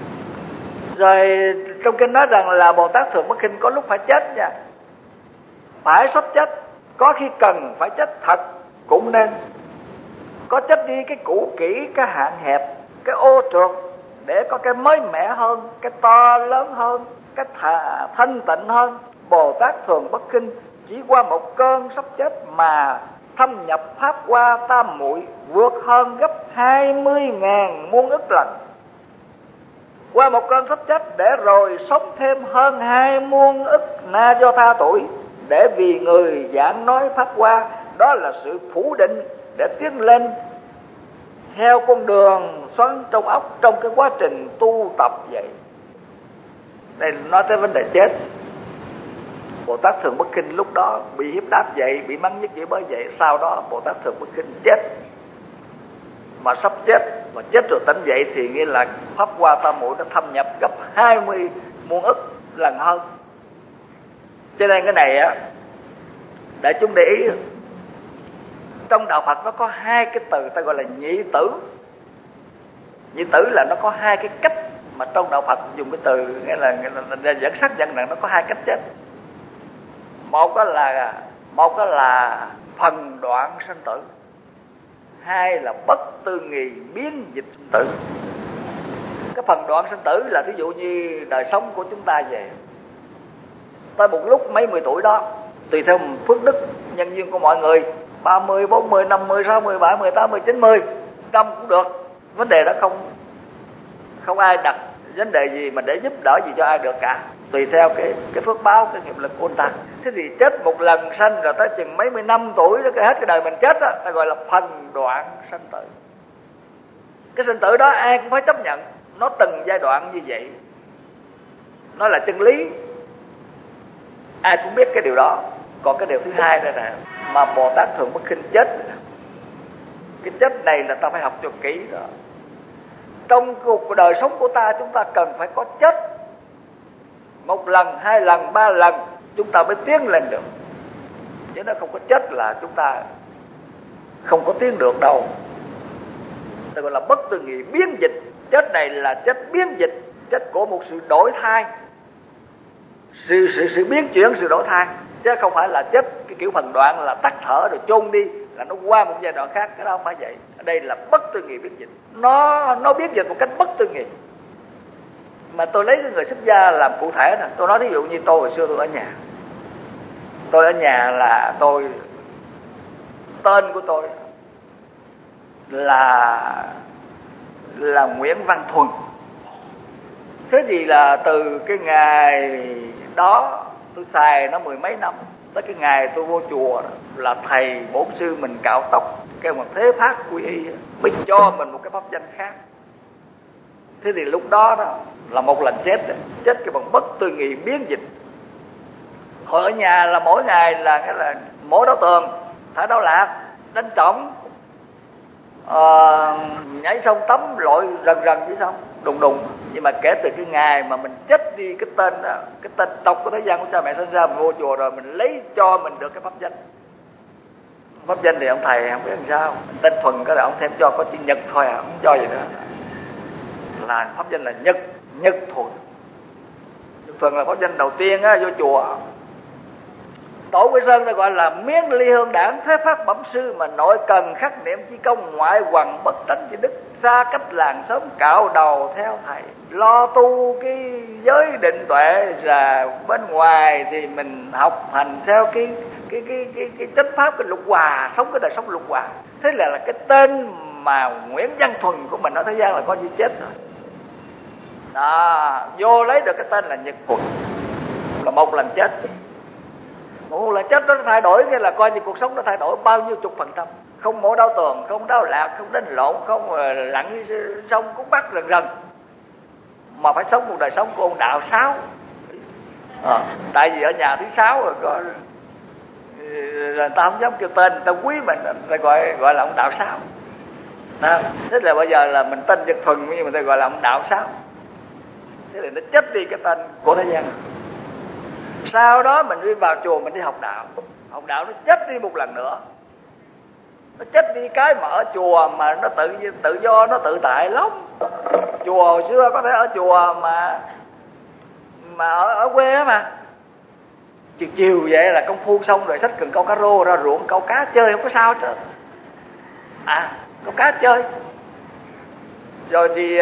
Rồi trong kinh nói rằng là Bồ Tát Thường Bất Khinh có lúc phải chết nha, phải sắp chết, có khi cần phải chết thật cũng nên. Có chết đi cái cũ kỹ, cái hạn hẹp, cái ô trượt, để có cái mới mẻ hơn, cái to lớn hơn, cái thanh tịnh hơn. Bồ Tát Thường Bất Khinh chỉ qua một cơn sắp chết mà thâm nhập pháp qua tam muội, vượt hơn gấp 20.000 muôn ức lần. Qua một cơn sắp chết để rồi sống thêm hơn 2 muôn ức na do tha tuổi, để vì người giảng nói pháp qua. Đó là sự phủ định để tiến lên theo con đường xoắn trong óc trong cái quá trình tu tập vậy. Đây nói tới vấn đề chết. Bồ Tát Thường Bất Khinh lúc đó bị hiếp đáp vậy, bị mắng nhất chỉ bởi vậy. Sau đó Bồ Tát Thường Bất Khinh chết, mà sắp chết, mà chết rồi tỉnh dậy thì nghĩa là pháp hoa tam muội nó thâm nhập gấp 20 muôn ức lần hơn. Cho nên cái này á, để chúng để ý, trong đạo Phật nó có hai cái từ ta gọi là nhị tử. Nhị tử là nó có hai cái cách mà trong đạo Phật dùng cái từ, nghĩa là dẫn sắc dẫn rằng nó có hai cách chết. Một đó là phần đoạn sanh tử, hai là bất tư nghì biến dịch sinh tử. Cái phần đoạn sanh tử là ví dụ như đời sống của chúng ta vậy. Tới một lúc mấy 10 tuổi đó, tùy theo phước đức nhân duyên của mọi người, 30, 40, 50, 60, 70, 80, 90, 100 cũng được. Vấn đề đó không ai đặt vấn đề gì mà để giúp đỡ gì cho ai được cả, tùy theo cái phước báo, cái nghiệp lực của người ta. Thế thì chết một lần sanh rồi tới chừng mấy mươi năm tuổi đó, hết cái đời mình chết đó, ta gọi là phần đoạn sanh tử. Cái sinh tử đó ai cũng phải chấp nhận, nó từng giai đoạn như vậy, nó là chân lý, ai cũng biết cái điều đó. Còn cái điều thứ hai đây nè, mà Bồ Tát Thường Bất Khinh chết cái chết này là ta phải học cho kỹ đó. Trong cuộc đời sống của ta, chúng ta cần phải có chết. Một lần, hai lần, ba lần chúng ta mới tiến lên được. Chứ nó không có chết là chúng ta không có tiến được đâu. Ta gọi là bất tư nghị biến dịch. Chết này là chết biến dịch, chết của một sự đổi thay, sự biến chuyển, sự đổi thay, chứ không phải là chết cái kiểu phần đoạn là tắt thở rồi chôn đi là nó qua một giai đoạn khác. Cái đó không phải vậy. Ở đây là bất tư nghị biến dịch. Nó biến dịch một cách bất tư nghị. Mà tôi lấy cái người xuất gia làm cụ thể nè. Tôi nói ví dụ như tôi hồi xưa tôi ở nhà. Tôi ở nhà là tên của tôi là Nguyễn Văn Thuần. Thế thì là từ cái ngày đó tôi xài nó mười mấy năm, tới cái ngày tôi vô chùa đó, là thầy bổn sư mình cạo tóc kêu một thế phát quy y mới cho mình một cái pháp danh khác. Thế thì lúc đó đó là một lần chết cái bằng bất tư nghị biến dịch. Hồi ở nhà là mỗi ngày là cái là mỗi đấu tường, thả đấu lạc, đánh trống, nhảy sông tắm lội rần chứ xong đùng đùng. Nhưng mà kể từ cái ngày mà mình chết đi cái tên đó, cái tên tộc của thế gian của cha mẹ sinh ra, mình vô chùa rồi mình lấy cho mình được cái pháp danh. Pháp danh thì ông thầy không biết làm sao, tên Thuần cái là ông thêm cho có chữ Nhật thôi à, không cho gì nữa. Là pháp danh là Nhật Thuần. Nhật Thuần là pháp danh đầu tiên á, vô chùa. Tổ Quy Sơn ta gọi là miếng ly hương đảng, thế phát bẩm sư, mà nội cần khắc niệm chi công, ngoại hoằng bất tránh chi đức, xa cách làng sớm cạo đầu theo thầy. Lo tu cái giới định tuệ, là bên ngoài thì mình học hành theo cái chánh pháp, cái lục hòa, sống cái đời sống lục hòa. Thế là cái tên mà Nguyễn Văn Thuần của mình ở thế gian là coi như chết rồi. Đó, vô lấy được cái tên là Nhật Thuần, là một lần chết. Một lần chết nó thay đổi, cái là coi như cuộc sống nó thay đổi bao nhiêu chục %. Không mổ đau tường, không đau lạc, không đánh lộn, không lặn sông cúng bắt rần, mà phải sống một đời sống của ông đạo Sáu. Tại vì ở nhà thứ Sáu rồi có người ta không dám kêu tên, người ta quý mình, người ta gọi là ông đạo Sáu. Thế là bây giờ là mình tên Nhật Thuần nhưng mà người ta gọi là ông đạo Sáu. Thế là nó chết đi cái tên của thế gian. Sau đó mình đi vào chùa, mình đi học đạo. Học đạo nó chết đi một lần nữa. Nó chết đi cái mà ở chùa mà nó tự do, nó tự tại lắm. Chùa hồi xưa có thể ở chùa mà ở quê á mà. Chiều vậy là công phu xong rồi xách cần câu cá rô ra ruộng câu cá chơi, không có sao hết. Câu cá chơi. Rồi thì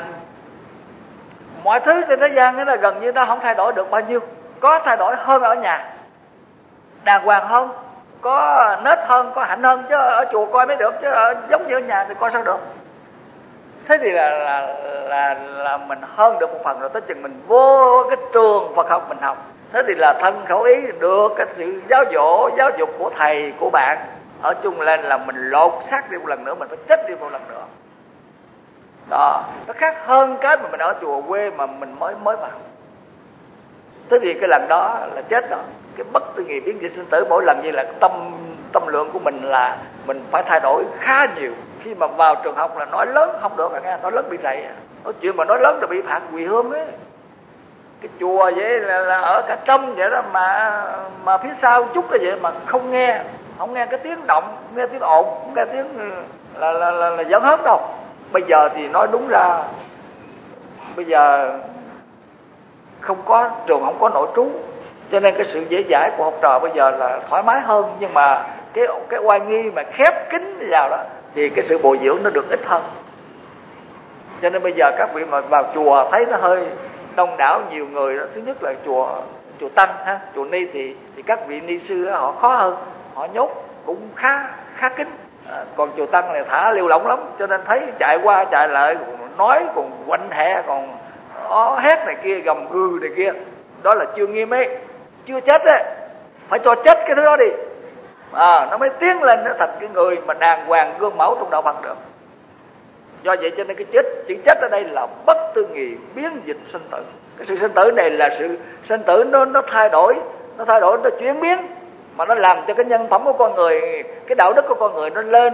mọi thứ trên thế gian đó là gần như nó không thay đổi được bao nhiêu. Có thay đổi hơn ở nhà, đàng hoàng hơn, có nết hơn, có hạnh hơn, chứ ở chùa coi mới được, chứ giống như ở nhà thì coi sao được. Thế thì là mình hơn được một phần rồi, tới chừng mình vô cái trường Phật học mình học. Thế thì là thân khẩu ý được cái sự giáo dục của thầy của bạn ở chung lên, là mình lột xác đi một lần nữa, mình phải chết đi một lần nữa. Đó, nó khác hơn cái mà mình ở chùa quê mà mình mới vào. Thế thì cái lần đó là chết đó. Cái bất tư nghị biến dịch sinh tử mỗi lần như là tâm lượng của mình là mình phải thay đổi khá nhiều. Khi mà vào trường học là nói lớn không được, nghe nói lớn bị rầy. Nói chuyện mà nói lớn là bị phạt quỳ hương ấy. Cái chùa vậy là ở cả trong vậy đó, mà phía sau chút cái vậy mà không nghe cái tiếng động, không nghe tiếng ồn, không nghe tiếng là giỡn hớt đâu. Bây giờ thì nói đúng ra, bây giờ không có trường, không có nội trú, cho nên cái sự dễ dãi của học trò bây giờ là thoải mái hơn. Nhưng mà cái oai nghi mà khép kín vào đó thì cái sự bồi dưỡng nó được ít hơn. Cho nên bây giờ các vị mà vào chùa thấy nó hơi đông đảo nhiều người đó. Thứ nhất là chùa Tăng ha, chùa Ni thì các vị ni sư đó, họ khó hơn, họ nhốt cũng khá kín. Còn chùa Tăng này thả liều lỏng lắm, cho nên thấy chạy qua chạy lại, nói còn quạnh hẹ, còn hét này kia, gầm gừ này kia, đó là chưa nghiêm ấy, chưa chết đấy, phải cho chết cái thứ đó đi, nó mới tiến lên, nó thành cái người mà đàng hoàng gương mẫu trong đạo Phật được. Do vậy cho nên cái chữ chết ở đây là bất tư nghị biến dịch sinh tử. Cái sự sinh tử này là sự sinh tử nó thay đổi, nó chuyển biến, mà nó làm cho cái nhân phẩm của con người, cái đạo đức của con người nó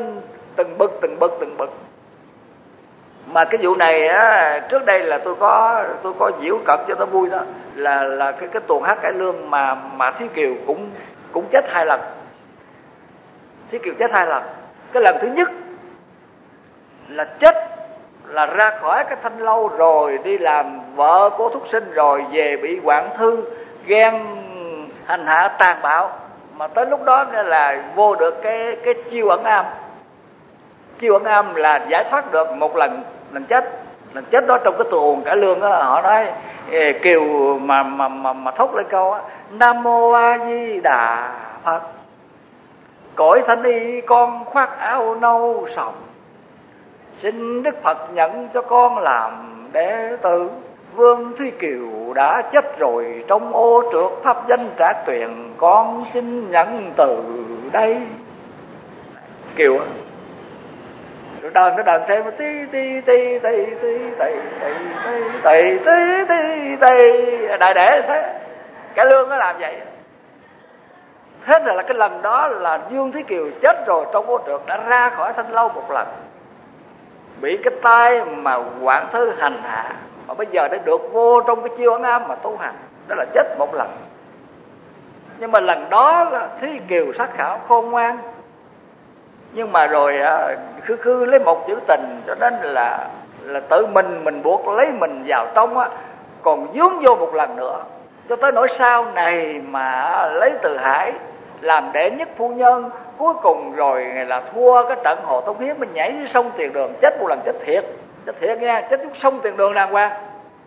từng bậc. Mà cái vụ này á, trước đây là tôi có giễu cợt cho nó vui đó, là cái tuồng hát cải lương mà Thí Kiều cũng chết 2 lần. Thí Kiều chết 2 lần. Cái lần thứ nhất là chết, là ra khỏi cái Thanh Lâu rồi đi làm vợ của Thúc Sinh, rồi về bị Quảng Thư ghen hành hạ tàn bạo, mà tới lúc đó là vô được cái chiêu ẩn am. Chiêu ẩn am là giải thoát được một lần chết đó. Trong cái tuồng cải lương đó, họ nói Kiều mà thốt lên câu á: Nam Mô A Di Đà Phật, cõi thanh y con khoác áo nâu sòng, xin Đức Phật nhận cho con làm đệ tử. Vương Thúy Kiều đã chết rồi, trong ô trượt pháp danh trả tuyền, con xin nhận từ đây. Kiều á, rồi đờn nó đờn thêm tí tí tí tí tí tí tí tí tí, đại để thế. Cải lương nó làm vậy. Thế là cái lần đó là Dương Thúy Kiều chết rồi, trong ô trượt đã ra khỏi Thanh Lâu một lần, bị cái tay mà Quảng Thư hành hạ, mà bây giờ đã được vô trong cái chiêu ẩn am mà tu hành, đó là chết một lần. Nhưng mà lần đó là Thúy Kiều sắc khảo khôn ngoan, nhưng mà rồi cứ lấy một chữ tình, cho nên là tự mình buộc lấy mình vào trong á, còn vướng vô một lần nữa, cho tới nỗi sau này mà lấy Từ Hải làm đệ nhất phu nhân, cuối cùng rồi là thua cái trận Hồ Tông Hiến, mình nhảy sông Tiền Đường, chết một lần chết thiệt nha, chết xuống sông Tiền Đường đàng hoàng.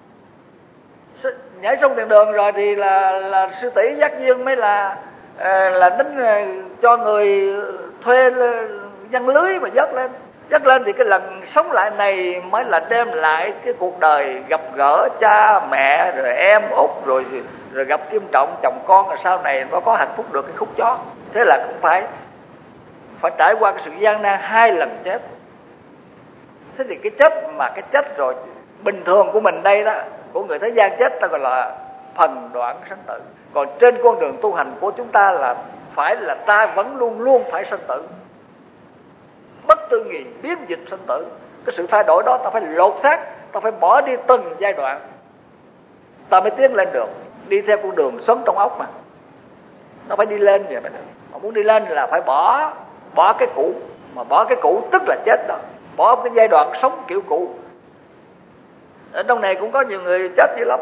Nhảy sông Tiền Đường rồi thì là sư tỷ Giác Duyên mới là đánh cho người thuê giăng lưới mà dắt lên thì cái lần sống lại này mới là đem lại cái cuộc đời gặp gỡ cha mẹ rồi em út rồi gặp Kim Trọng chồng con, rồi sau này nó có hạnh phúc được cái khúc chót. Thế là cũng phải trải qua cái sự gian nan 2 lần chết. Thế thì cái chết rồi bình thường của mình đây đó, của người thế gian chết ta gọi là phần đoạn sanh tử. Còn trên con đường tu hành của chúng ta là phải là ta vẫn luôn luôn phải sanh tử, bất tư nghì biến dịch sanh tử. Cái sự thay đổi đó ta phải lột xác, ta phải bỏ đi từng giai đoạn, ta mới tiến lên được. Đi theo con đường xoắn trong ốc mà, nó phải đi lên vậy mà. Mà muốn đi lên là phải bỏ cái cũ, mà bỏ cái cũ tức là chết đó, bỏ cái giai đoạn sống kiểu cũ. Ở trong này cũng có nhiều người chết dữ lắm.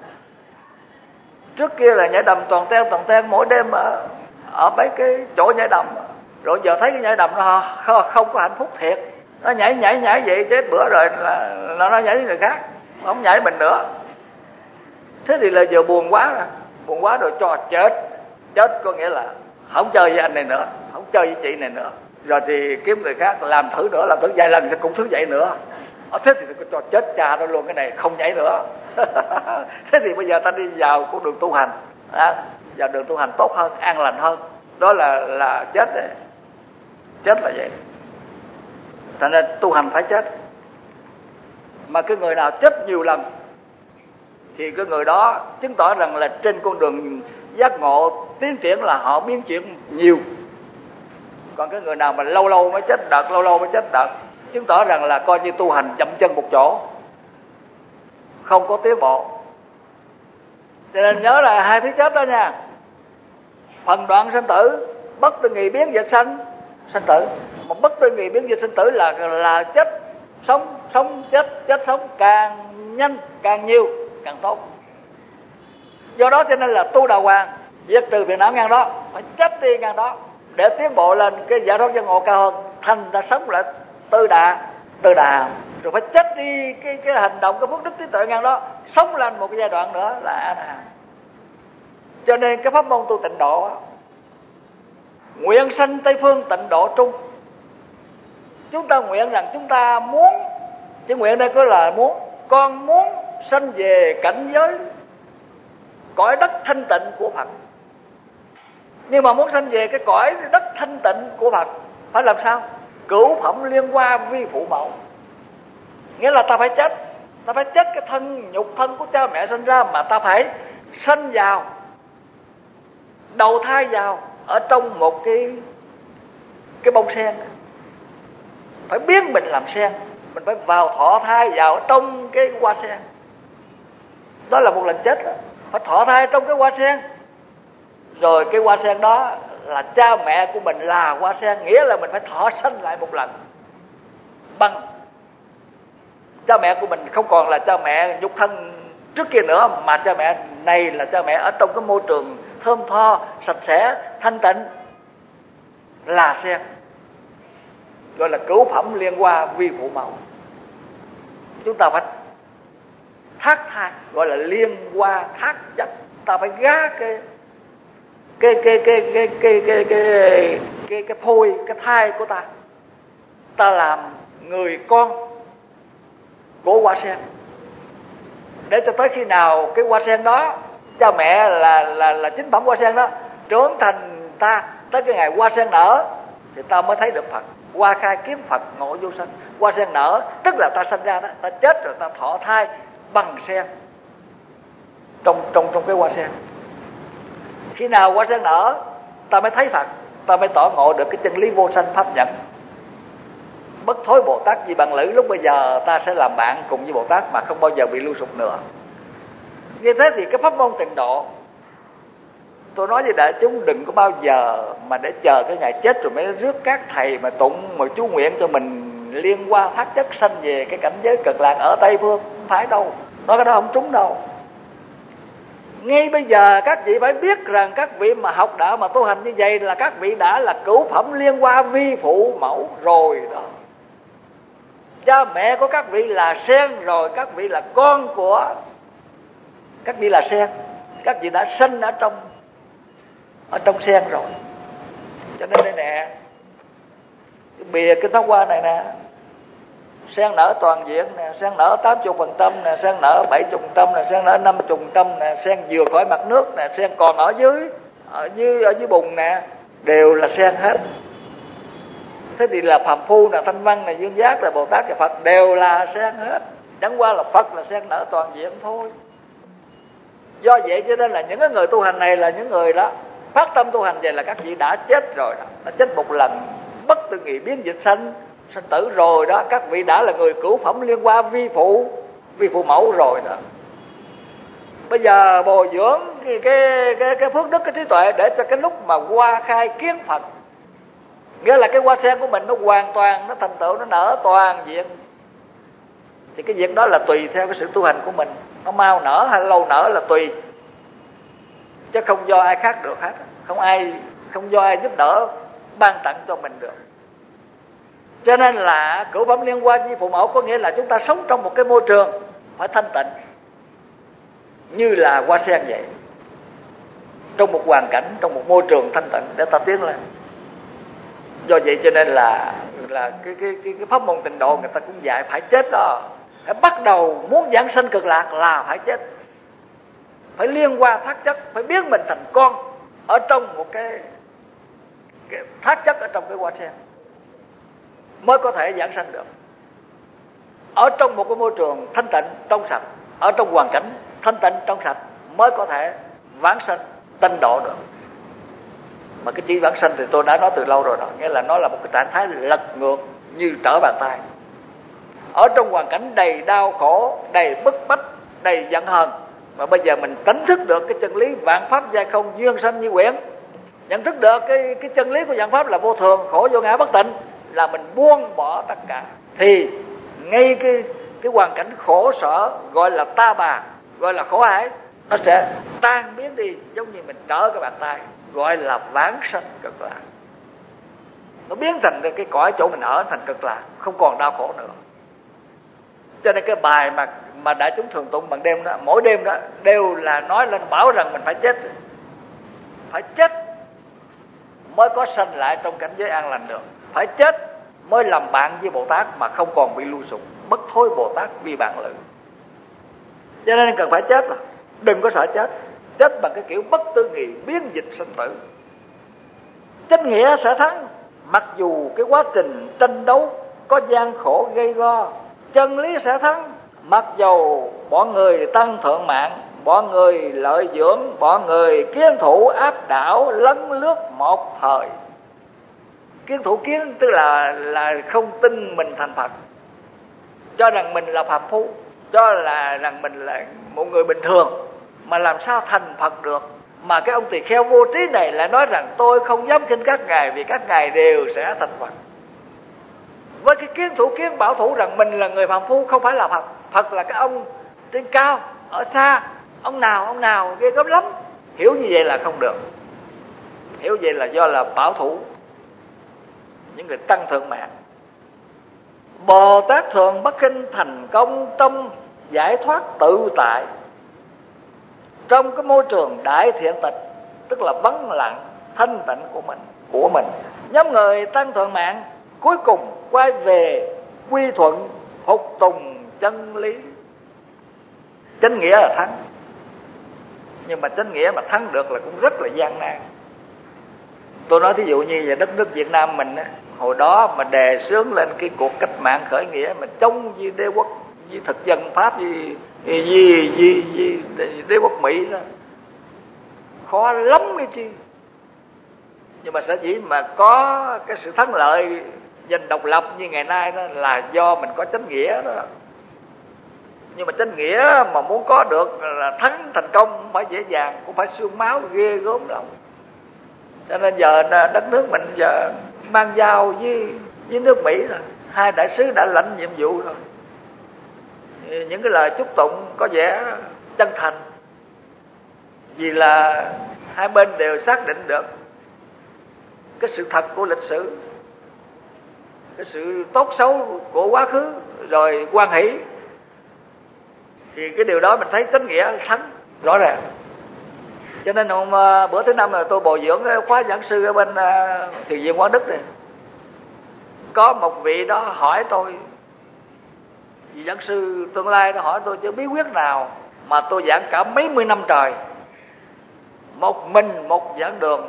Trước kia là nhảy đầm toàn ten mỗi đêm ở mấy cái chỗ nhảy đầm, rồi giờ thấy cái nhảy đầm nó không có hạnh phúc thiệt, nó nhảy vậy chết bữa rồi là nó nhảy với người khác, không nhảy mình nữa. Thế thì là giờ buồn quá rồi cho chết có nghĩa là không chơi với anh này nữa, không chơi với chị này nữa, rồi thì kiếm người khác làm thử nữa, làm thử vài lần thì cũng thử vậy nữa. Thế thì cho chết cha nó luôn, cái này không nhảy nữa. Thế thì bây giờ ta đi vào con đường tu hành, vào đường tu hành tốt hơn, an lành hơn. Đó là chết đấy. Chết là vậy. Thành nên tu hành phải chết. Mà cái người nào chết nhiều lần thì cái người đó chứng tỏ rằng là trên con đường giác ngộ tiến triển là họ biến chuyển nhiều. Còn cái người nào mà lâu mới chết đợt, chứng tỏ rằng là coi như tu hành dậm chân một chỗ, không có tiến bộ. Cho nên nhớ là 2 thứ chết đó nha: phần đoạn sanh tử, bất tư nghì biến dịch sanh tử. Mà bất tư nghì biến dịch sanh tử là chết sống chết sống, càng nhanh càng nhiều càng tốt. Do đó cho nên là tu đà hoàng, diệt trừ phiền não ngang đó, phải chết đi ngang đó để tiến bộ lên cái giải thoát giác ngộ cao hơn. Thành ra sống lại tư đà, rồi phải chết đi cái hành động, cái phước đức trí tuệ ngang đó, sống lên một cái giai đoạn nữa là a la hán. Cho nên cái pháp môn tu tịnh độ, nguyện sanh Tây phương tịnh độ trung. Chúng ta nguyện rằng chúng ta muốn, chứ nguyện đây có là muốn, con muốn sanh về cảnh giới cõi đất thanh tịnh của Phật. Nhưng mà muốn sanh về cái cõi đất thanh tịnh của Phật phải làm sao? Cửu phẩm liên hoa vi phụ mẫu. Nghĩa là ta phải chết cái thân nhục thân của cha mẹ sinh ra, mà ta phải sanh vào, đầu thai vào ở trong một cái bông sen. phải biến mình làm sen, mình phải vào thọ thai vào trong cái hoa sen. Đó là một lần chết đó. Phải thọ thai trong cái hoa sen. Rồi cái hoa sen đó là cha mẹ của mình là hoa sen, nghĩa là mình phải thọ sanh lại một lần. Bằng cha mẹ của mình không còn là cha mẹ nhục thân trước kia nữa, mà cha mẹ này là cha mẹ ở trong cái môi trường thơm tho, sạch sẽ, thanh tịnh, là sen, gọi là cửu phẩm liên hoa vi phụ mẫu. Chúng ta phải thác thai, gọi là liên hoa thác chất. Ta phải gá cái phôi, cái thai của ta, ta làm người con của hoa sen, để cho tới khi nào cái hoa sen đó, cha mẹ là chính phẩm hoa sen đó trưởng thành, ta tới cái ngày hoa sen nở thì ta mới thấy được Phật. Hoa khai kiếm Phật ngộ vô sanh. Hoa sen nở tức là ta sanh ra đó, ta chết rồi ta thọ thai bằng sen trong cái hoa sen. Khi nào hoa sen nở ta mới thấy Phật, ta mới tỏ ngộ được cái chân lý vô sanh pháp nhẫn. Bất thối Bồ Tát Di Bằng Lữ, lúc bây giờ ta sẽ làm bạn cùng với Bồ Tát mà không bao giờ bị lưu sụp nữa. Như thế thì cái pháp môn tịnh độ, tôi nói với đại chúng đừng có bao giờ mà để chờ cái ngày chết rồi mới rước các thầy mà tụng mà chú nguyện cho mình liên hoa thác chất sanh về cái cảnh giới cực lạc ở Tây Phương. Không phải đâu, nói cái đó không trúng đâu. Ngay bây giờ các vị phải biết rằng các vị mà học đạo mà tu hành như vậy là các vị đã là cửu phẩm liên hoa vi phụ mẫu rồi đó. Cha mẹ của các vị là sen rồi, các vị là con của các vị là sen, các vị đã sinh ở trong sen rồi. Cho nên đây nè, cái bìa cái pháp hoa này nè, sen nở toàn diện nè, sen nở 80% nè, sen nở 70% nè, sen nở 50% nè, sen vừa khỏi mặt nước nè, sen còn ở dưới bùn nè, đều là sen hết. Thế thì là phàm phu nè, thanh văn nè, dương giác là Bồ Tát và Phật đều là sen hết. Chẳng qua là Phật là sen nở toàn diện thôi. Do vậy cho nên là những cái người tu hành này là những người đó phát tâm tu hành vậy là các vị đã chết rồi đó, đã chết một lần bất tư nghị biến dịch sanh tử rồi đó. Các vị đã là người cửu phẩm liên hoa vi phụ mẫu rồi đó. Bây giờ bồi dưỡng cái phước đức, cái trí tuệ để cho cái lúc mà hoa khai kiến Phật, nghĩa là cái hoa sen của mình nó hoàn toàn, nó thành tựu, nó nở toàn diện, thì cái việc đó là tùy theo cái sự tu hành của mình. Nó mau nở hay lâu nở là tùy, chứ không do ai khác được hết. Không do ai giúp đỡ ban tặng cho mình được. Cho nên là cửu phẩm liên hoa vi phụ mẫu có nghĩa là chúng ta sống trong một cái môi trường phải thanh tịnh như là hoa sen vậy, trong một hoàn cảnh, trong một môi trường thanh tịnh để ta tiến lên. Do vậy cho nên là cái pháp môn tịnh độ người ta cũng dạy phải chết đó. Phải bắt đầu muốn giảng sanh cực lạc là phải chết, phải liên hoa thác chất, phải biến mình thành con ở trong một cái thác chất ở trong cái hoa sen mới có thể giảng sanh được. Ở trong một cái môi trường thanh tịnh trong sạch, ở trong hoàn cảnh thanh tịnh trong sạch mới có thể vãng sanh tịnh độ được. Mà cái chữ vãng sanh thì tôi đã nói từ lâu rồi đó, nghĩa là nó là một cái trạng thái lật ngược như trở bàn tay. Ở trong hoàn cảnh đầy đau khổ, đầy bức bách, đầy giận hờn, mà bây giờ mình tỉnh thức được cái chân lý vạn pháp giai không, duyên sanh như quyển, nhận thức được cái chân lý của vạn pháp là vô thường, khổ vô ngã bất tịnh, là mình buông bỏ tất cả, thì ngay cái hoàn cảnh khổ sở gọi là ta bà, gọi là khổ ải, nó sẽ tan biến đi, giống như mình trở cái bàn tay, gọi là vãng sanh cực lạc. Nó biến thành cái cõi chỗ mình ở thành cực lạc, không còn đau khổ nữa. Cho nên cái bài mà đại chúng thường tụng bằng đêm đó, mỗi đêm đó đều là nói lên bảo rằng mình phải chết mới có sanh lại trong cảnh giới an lành được, phải chết mới làm bạn với Bồ Tát mà không còn bị lưu sụp, bất thối Bồ Tát vì bạn lự. Cho nên cần phải chết rồi, đừng có sợ chết. Chết bằng cái kiểu bất tư nghị biến dịch sinh tử. Chánh nghĩa sẽ thắng, mặc dù cái quá trình tranh đấu có gian khổ gây go. Chân lý sẽ thắng, mặc dầu bọn người tăng thượng mạng, bọn người lợi dưỡng, bọn người kiến thủ áp đảo lấn lướt một thời. Kiến thủ kiến tức là không tin mình thành Phật, cho rằng mình là phàm phu, cho là rằng mình là một người bình thường, mà làm sao thành Phật được. Mà cái ông tỳ kheo vô trí này lại nói rằng tôi không dám khinh các ngài vì các ngài đều sẽ thành Phật. Với cái kiến thủ kiến bảo thủ rằng mình là người phàm phu, không phải là Phật. Phật là cái ông trên cao, ở xa, ông nào ghê gớm lắm. Hiểu như vậy là không được. Hiểu vậy là do là bảo thủ, những người tăng thượng mạng. Bồ Tát thường bất khinh thành công trong giải thoát tự tại, trong cái môi trường đại thiện tịch, tức là vắng lặng thanh tịnh của mình. Nhóm người tăng thượng mạng cuối cùng quay về quy thuận phục tùng chân lý. Chánh nghĩa là thắng, nhưng mà chánh nghĩa mà thắng được là cũng rất là gian nan. Tôi nói thí dụ như về đất nước Việt Nam mình á, hồi đó mà đề xướng lên cái cuộc cách mạng khởi nghĩa mà chống với đế quốc, với thực dân Pháp, với đế quốc Mỹ đó, khó lắm cái chi. Nhưng mà sở dĩ mà có cái sự thắng lợi giành độc lập như ngày nay đó là do mình có chánh nghĩa đó. Nhưng mà chánh nghĩa mà muốn có được là thắng thành công không phải dễ dàng, cũng phải xương máu ghê gớm đâu. Cho nên giờ đất nước mình giờ mang giao với nước Mỹ rồi, hai đại sứ đã lãnh nhiệm vụ rồi. Những cái lời chúc tụng có vẻ chân thành, vì là hai bên đều xác định được cái sự thật của lịch sử, cái sự tốt xấu của quá khứ, rồi hoan hỷ. Thì cái điều đó mình thấy chánh nghĩa thắng rõ ràng. Cho nên bữa thứ năm là tôi bồi dưỡng khóa giảng sư ở bên Thiền viện Quảng Đức này. Có một vị đó hỏi tôi, vị giảng sư tương lai đó hỏi tôi chứ bí quyết nào mà tôi giảng cả mấy mươi năm trời, một mình một giảng đường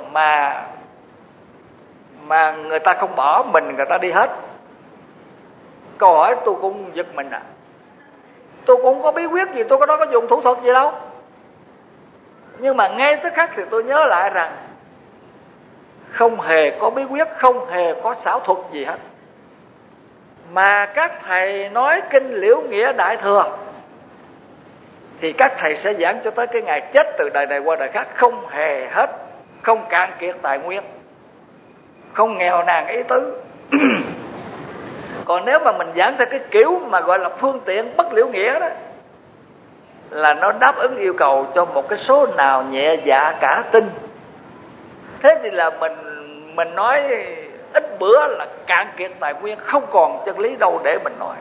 mà người ta không bỏ mình, người ta đi hết. Câu hỏi tôi cũng giật mình à. Tôi cũng có bí quyết gì, tôi có đó có dùng thủ thuật gì đâu. Nhưng mà ngay tức khắc thì tôi nhớ lại rằng không hề có bí quyết, không hề có xảo thuật gì hết. Mà các thầy nói kinh Liễu Nghĩa Đại Thừa thì các thầy sẽ giảng cho tới cái ngày chết, từ đời này qua đời khác, không hề hết, không cạn kiệt tài nguyên, không nghèo nàn ý tứ. Còn nếu mà mình giảng theo cái kiểu mà gọi là phương tiện bất liễu nghĩa đó, là nó đáp ứng yêu cầu cho một cái số nào nhẹ dạ cả tin. Thế thì là mình nói ít bữa là cạn kiệt tài nguyên, không còn chân lý đâu để mình nói.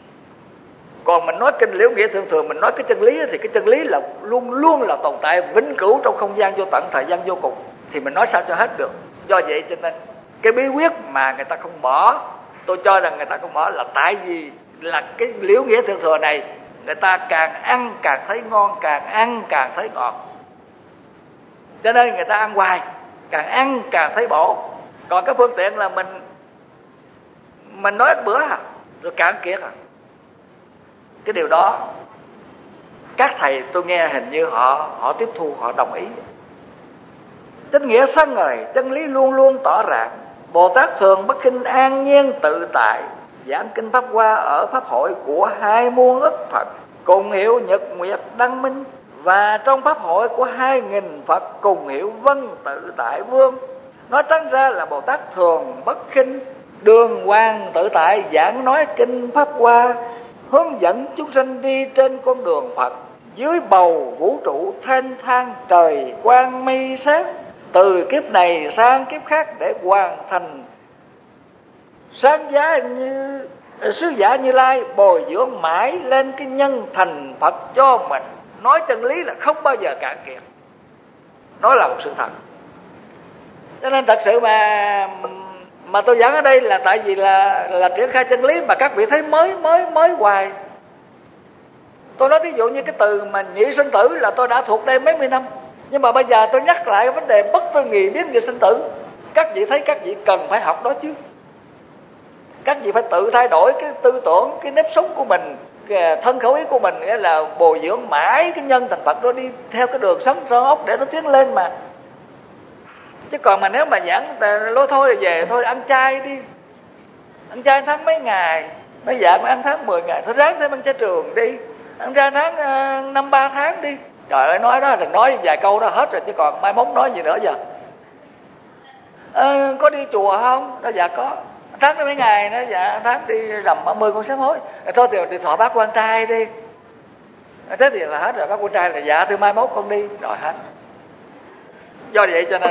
Còn mình nói kinh Liễu Nghĩa thường mình nói cái chân lý thì cái chân lý là luôn luôn là tồn tại vĩnh cửu trong không gian vô tận, thời gian vô cùng, thì mình nói sao cho hết được. Do vậy cho nên cái bí quyết mà người ta không bỏ, tôi cho rằng người ta không bỏ là tại vì là cái Liễu Nghĩa Thượng Thừa này người ta càng ăn càng thấy ngon, càng ăn càng thấy ngọt, cho nên người ta ăn hoài, càng ăn càng thấy bổ. Còn cái phương tiện là mình nói ít bữa rồi cạn kiệt à. Cái điều đó các thầy tôi nghe hình như họ tiếp thu, họ đồng ý. Chánh nghĩa sáng ngời, chân lý luôn luôn tỏ ràng. Bồ Tát thường bất khinh an nhiên tự tại, giảng kinh Pháp Hoa ở Pháp hội của 2 muôn ức Phật, cùng hiểu nhật nguyệt đăng minh. Và trong Pháp hội của 2.000 Phật cùng hiểu Vân Tự Tại Vương. Nói trắng ra là Bồ Tát thường bất khinh, đường hoàng tự tại, giảng nói kinh Pháp Hoa, hướng dẫn chúng sanh đi trên con đường Phật, dưới bầu vũ trụ thanh thang trời quang mây sáng, từ kiếp này sang kiếp khác để hoàn thành sáng giá như sứ giả Như Lai, bồi dưỡng mãi lên cái nhân thành Phật cho mình. Nói chân lý là không bao giờ cạn kiệt, nói là một sự thật. Cho nên thật sự mà tôi giảng ở đây là tại vì là triển khai chân lý mà các vị thấy mới hoài. Tôi nói ví dụ như cái từ mà nhị sinh tử là tôi đã thuộc đây mấy mươi năm, nhưng mà bây giờ tôi nhắc lại cái vấn đề bất tư nghị biến nghịch sinh tử. Các vị thấy các vị cần phải học đó chứ. Các vị phải tự thay đổi cái tư tưởng, cái nếp sống của mình, cái thân khẩu ý của mình, nghĩa là bồi dưỡng mãi cái nhân thành Phật đó đi theo cái đường sống rõ ốc để nó tiến lên mà. Chứ còn mà nếu mà giảng lối thôi là về thôi ăn chay đi, ăn chay tháng mấy ngày, nói dạ mà ăn tháng 10 ngày, thôi ráng thêm ăn chay trường đi, ăn chay tháng 5-3 tháng đi. Trời ơi, nói đó đừng nói vài câu đó hết rồi, chứ còn mai mốt nói gì nữa giờ. Có đi chùa không? Đó dạ có. Tháng mấy ngày đó, dạ tháng đi rằm 30 con sám hối. Thôi thì thọ bác quan trai đi. Thế thì là hết rồi, bác quan trai là dạ từ mai mốt con đi, rồi hết. Do vậy cho nên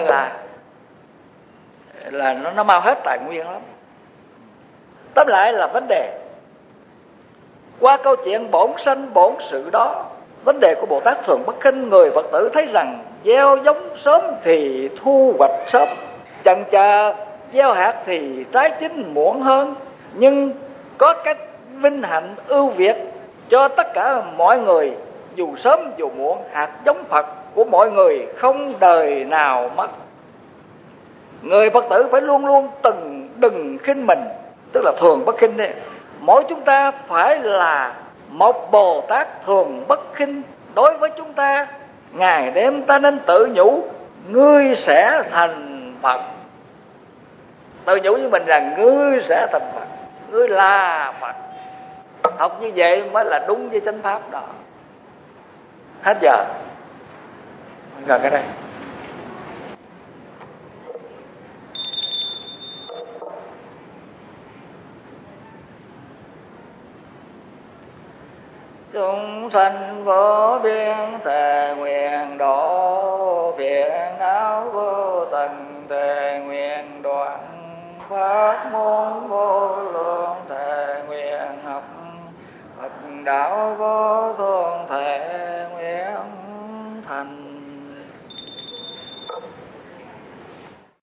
là nó mau hết tài nguyên lắm. Tóm lại là vấn đề qua câu chuyện bổn sanh bổn sự đó, vấn đề của Bồ Tát Thường Bất Khinh, người Phật tử thấy rằng gieo giống sớm thì thu hoạch sớm, chần chờ gieo hạt thì trái chín muộn hơn. Nhưng có cách vinh hạnh ưu việt cho tất cả mọi người, dù sớm dù muộn, hạt giống Phật của mọi người không đời nào mất. Người Phật tử phải luôn luôn đừng khinh mình, tức là thường bất khinh đấy. Mỗi chúng ta phải là một Bồ Tát thường bất khinh. Đối với chúng ta, ngày đêm ta nên tự nhủ ngươi sẽ thành Phật. Tự nhủ với mình rằng ngươi sẽ thành Phật, ngươi là Phật. Học như vậy mới là đúng với chánh pháp đó. Hết giờ. Gần cái đây. Chúng sanh vô biên thề nguyện độ, phiền não vô tận thề nguyện đoạn, pháp môn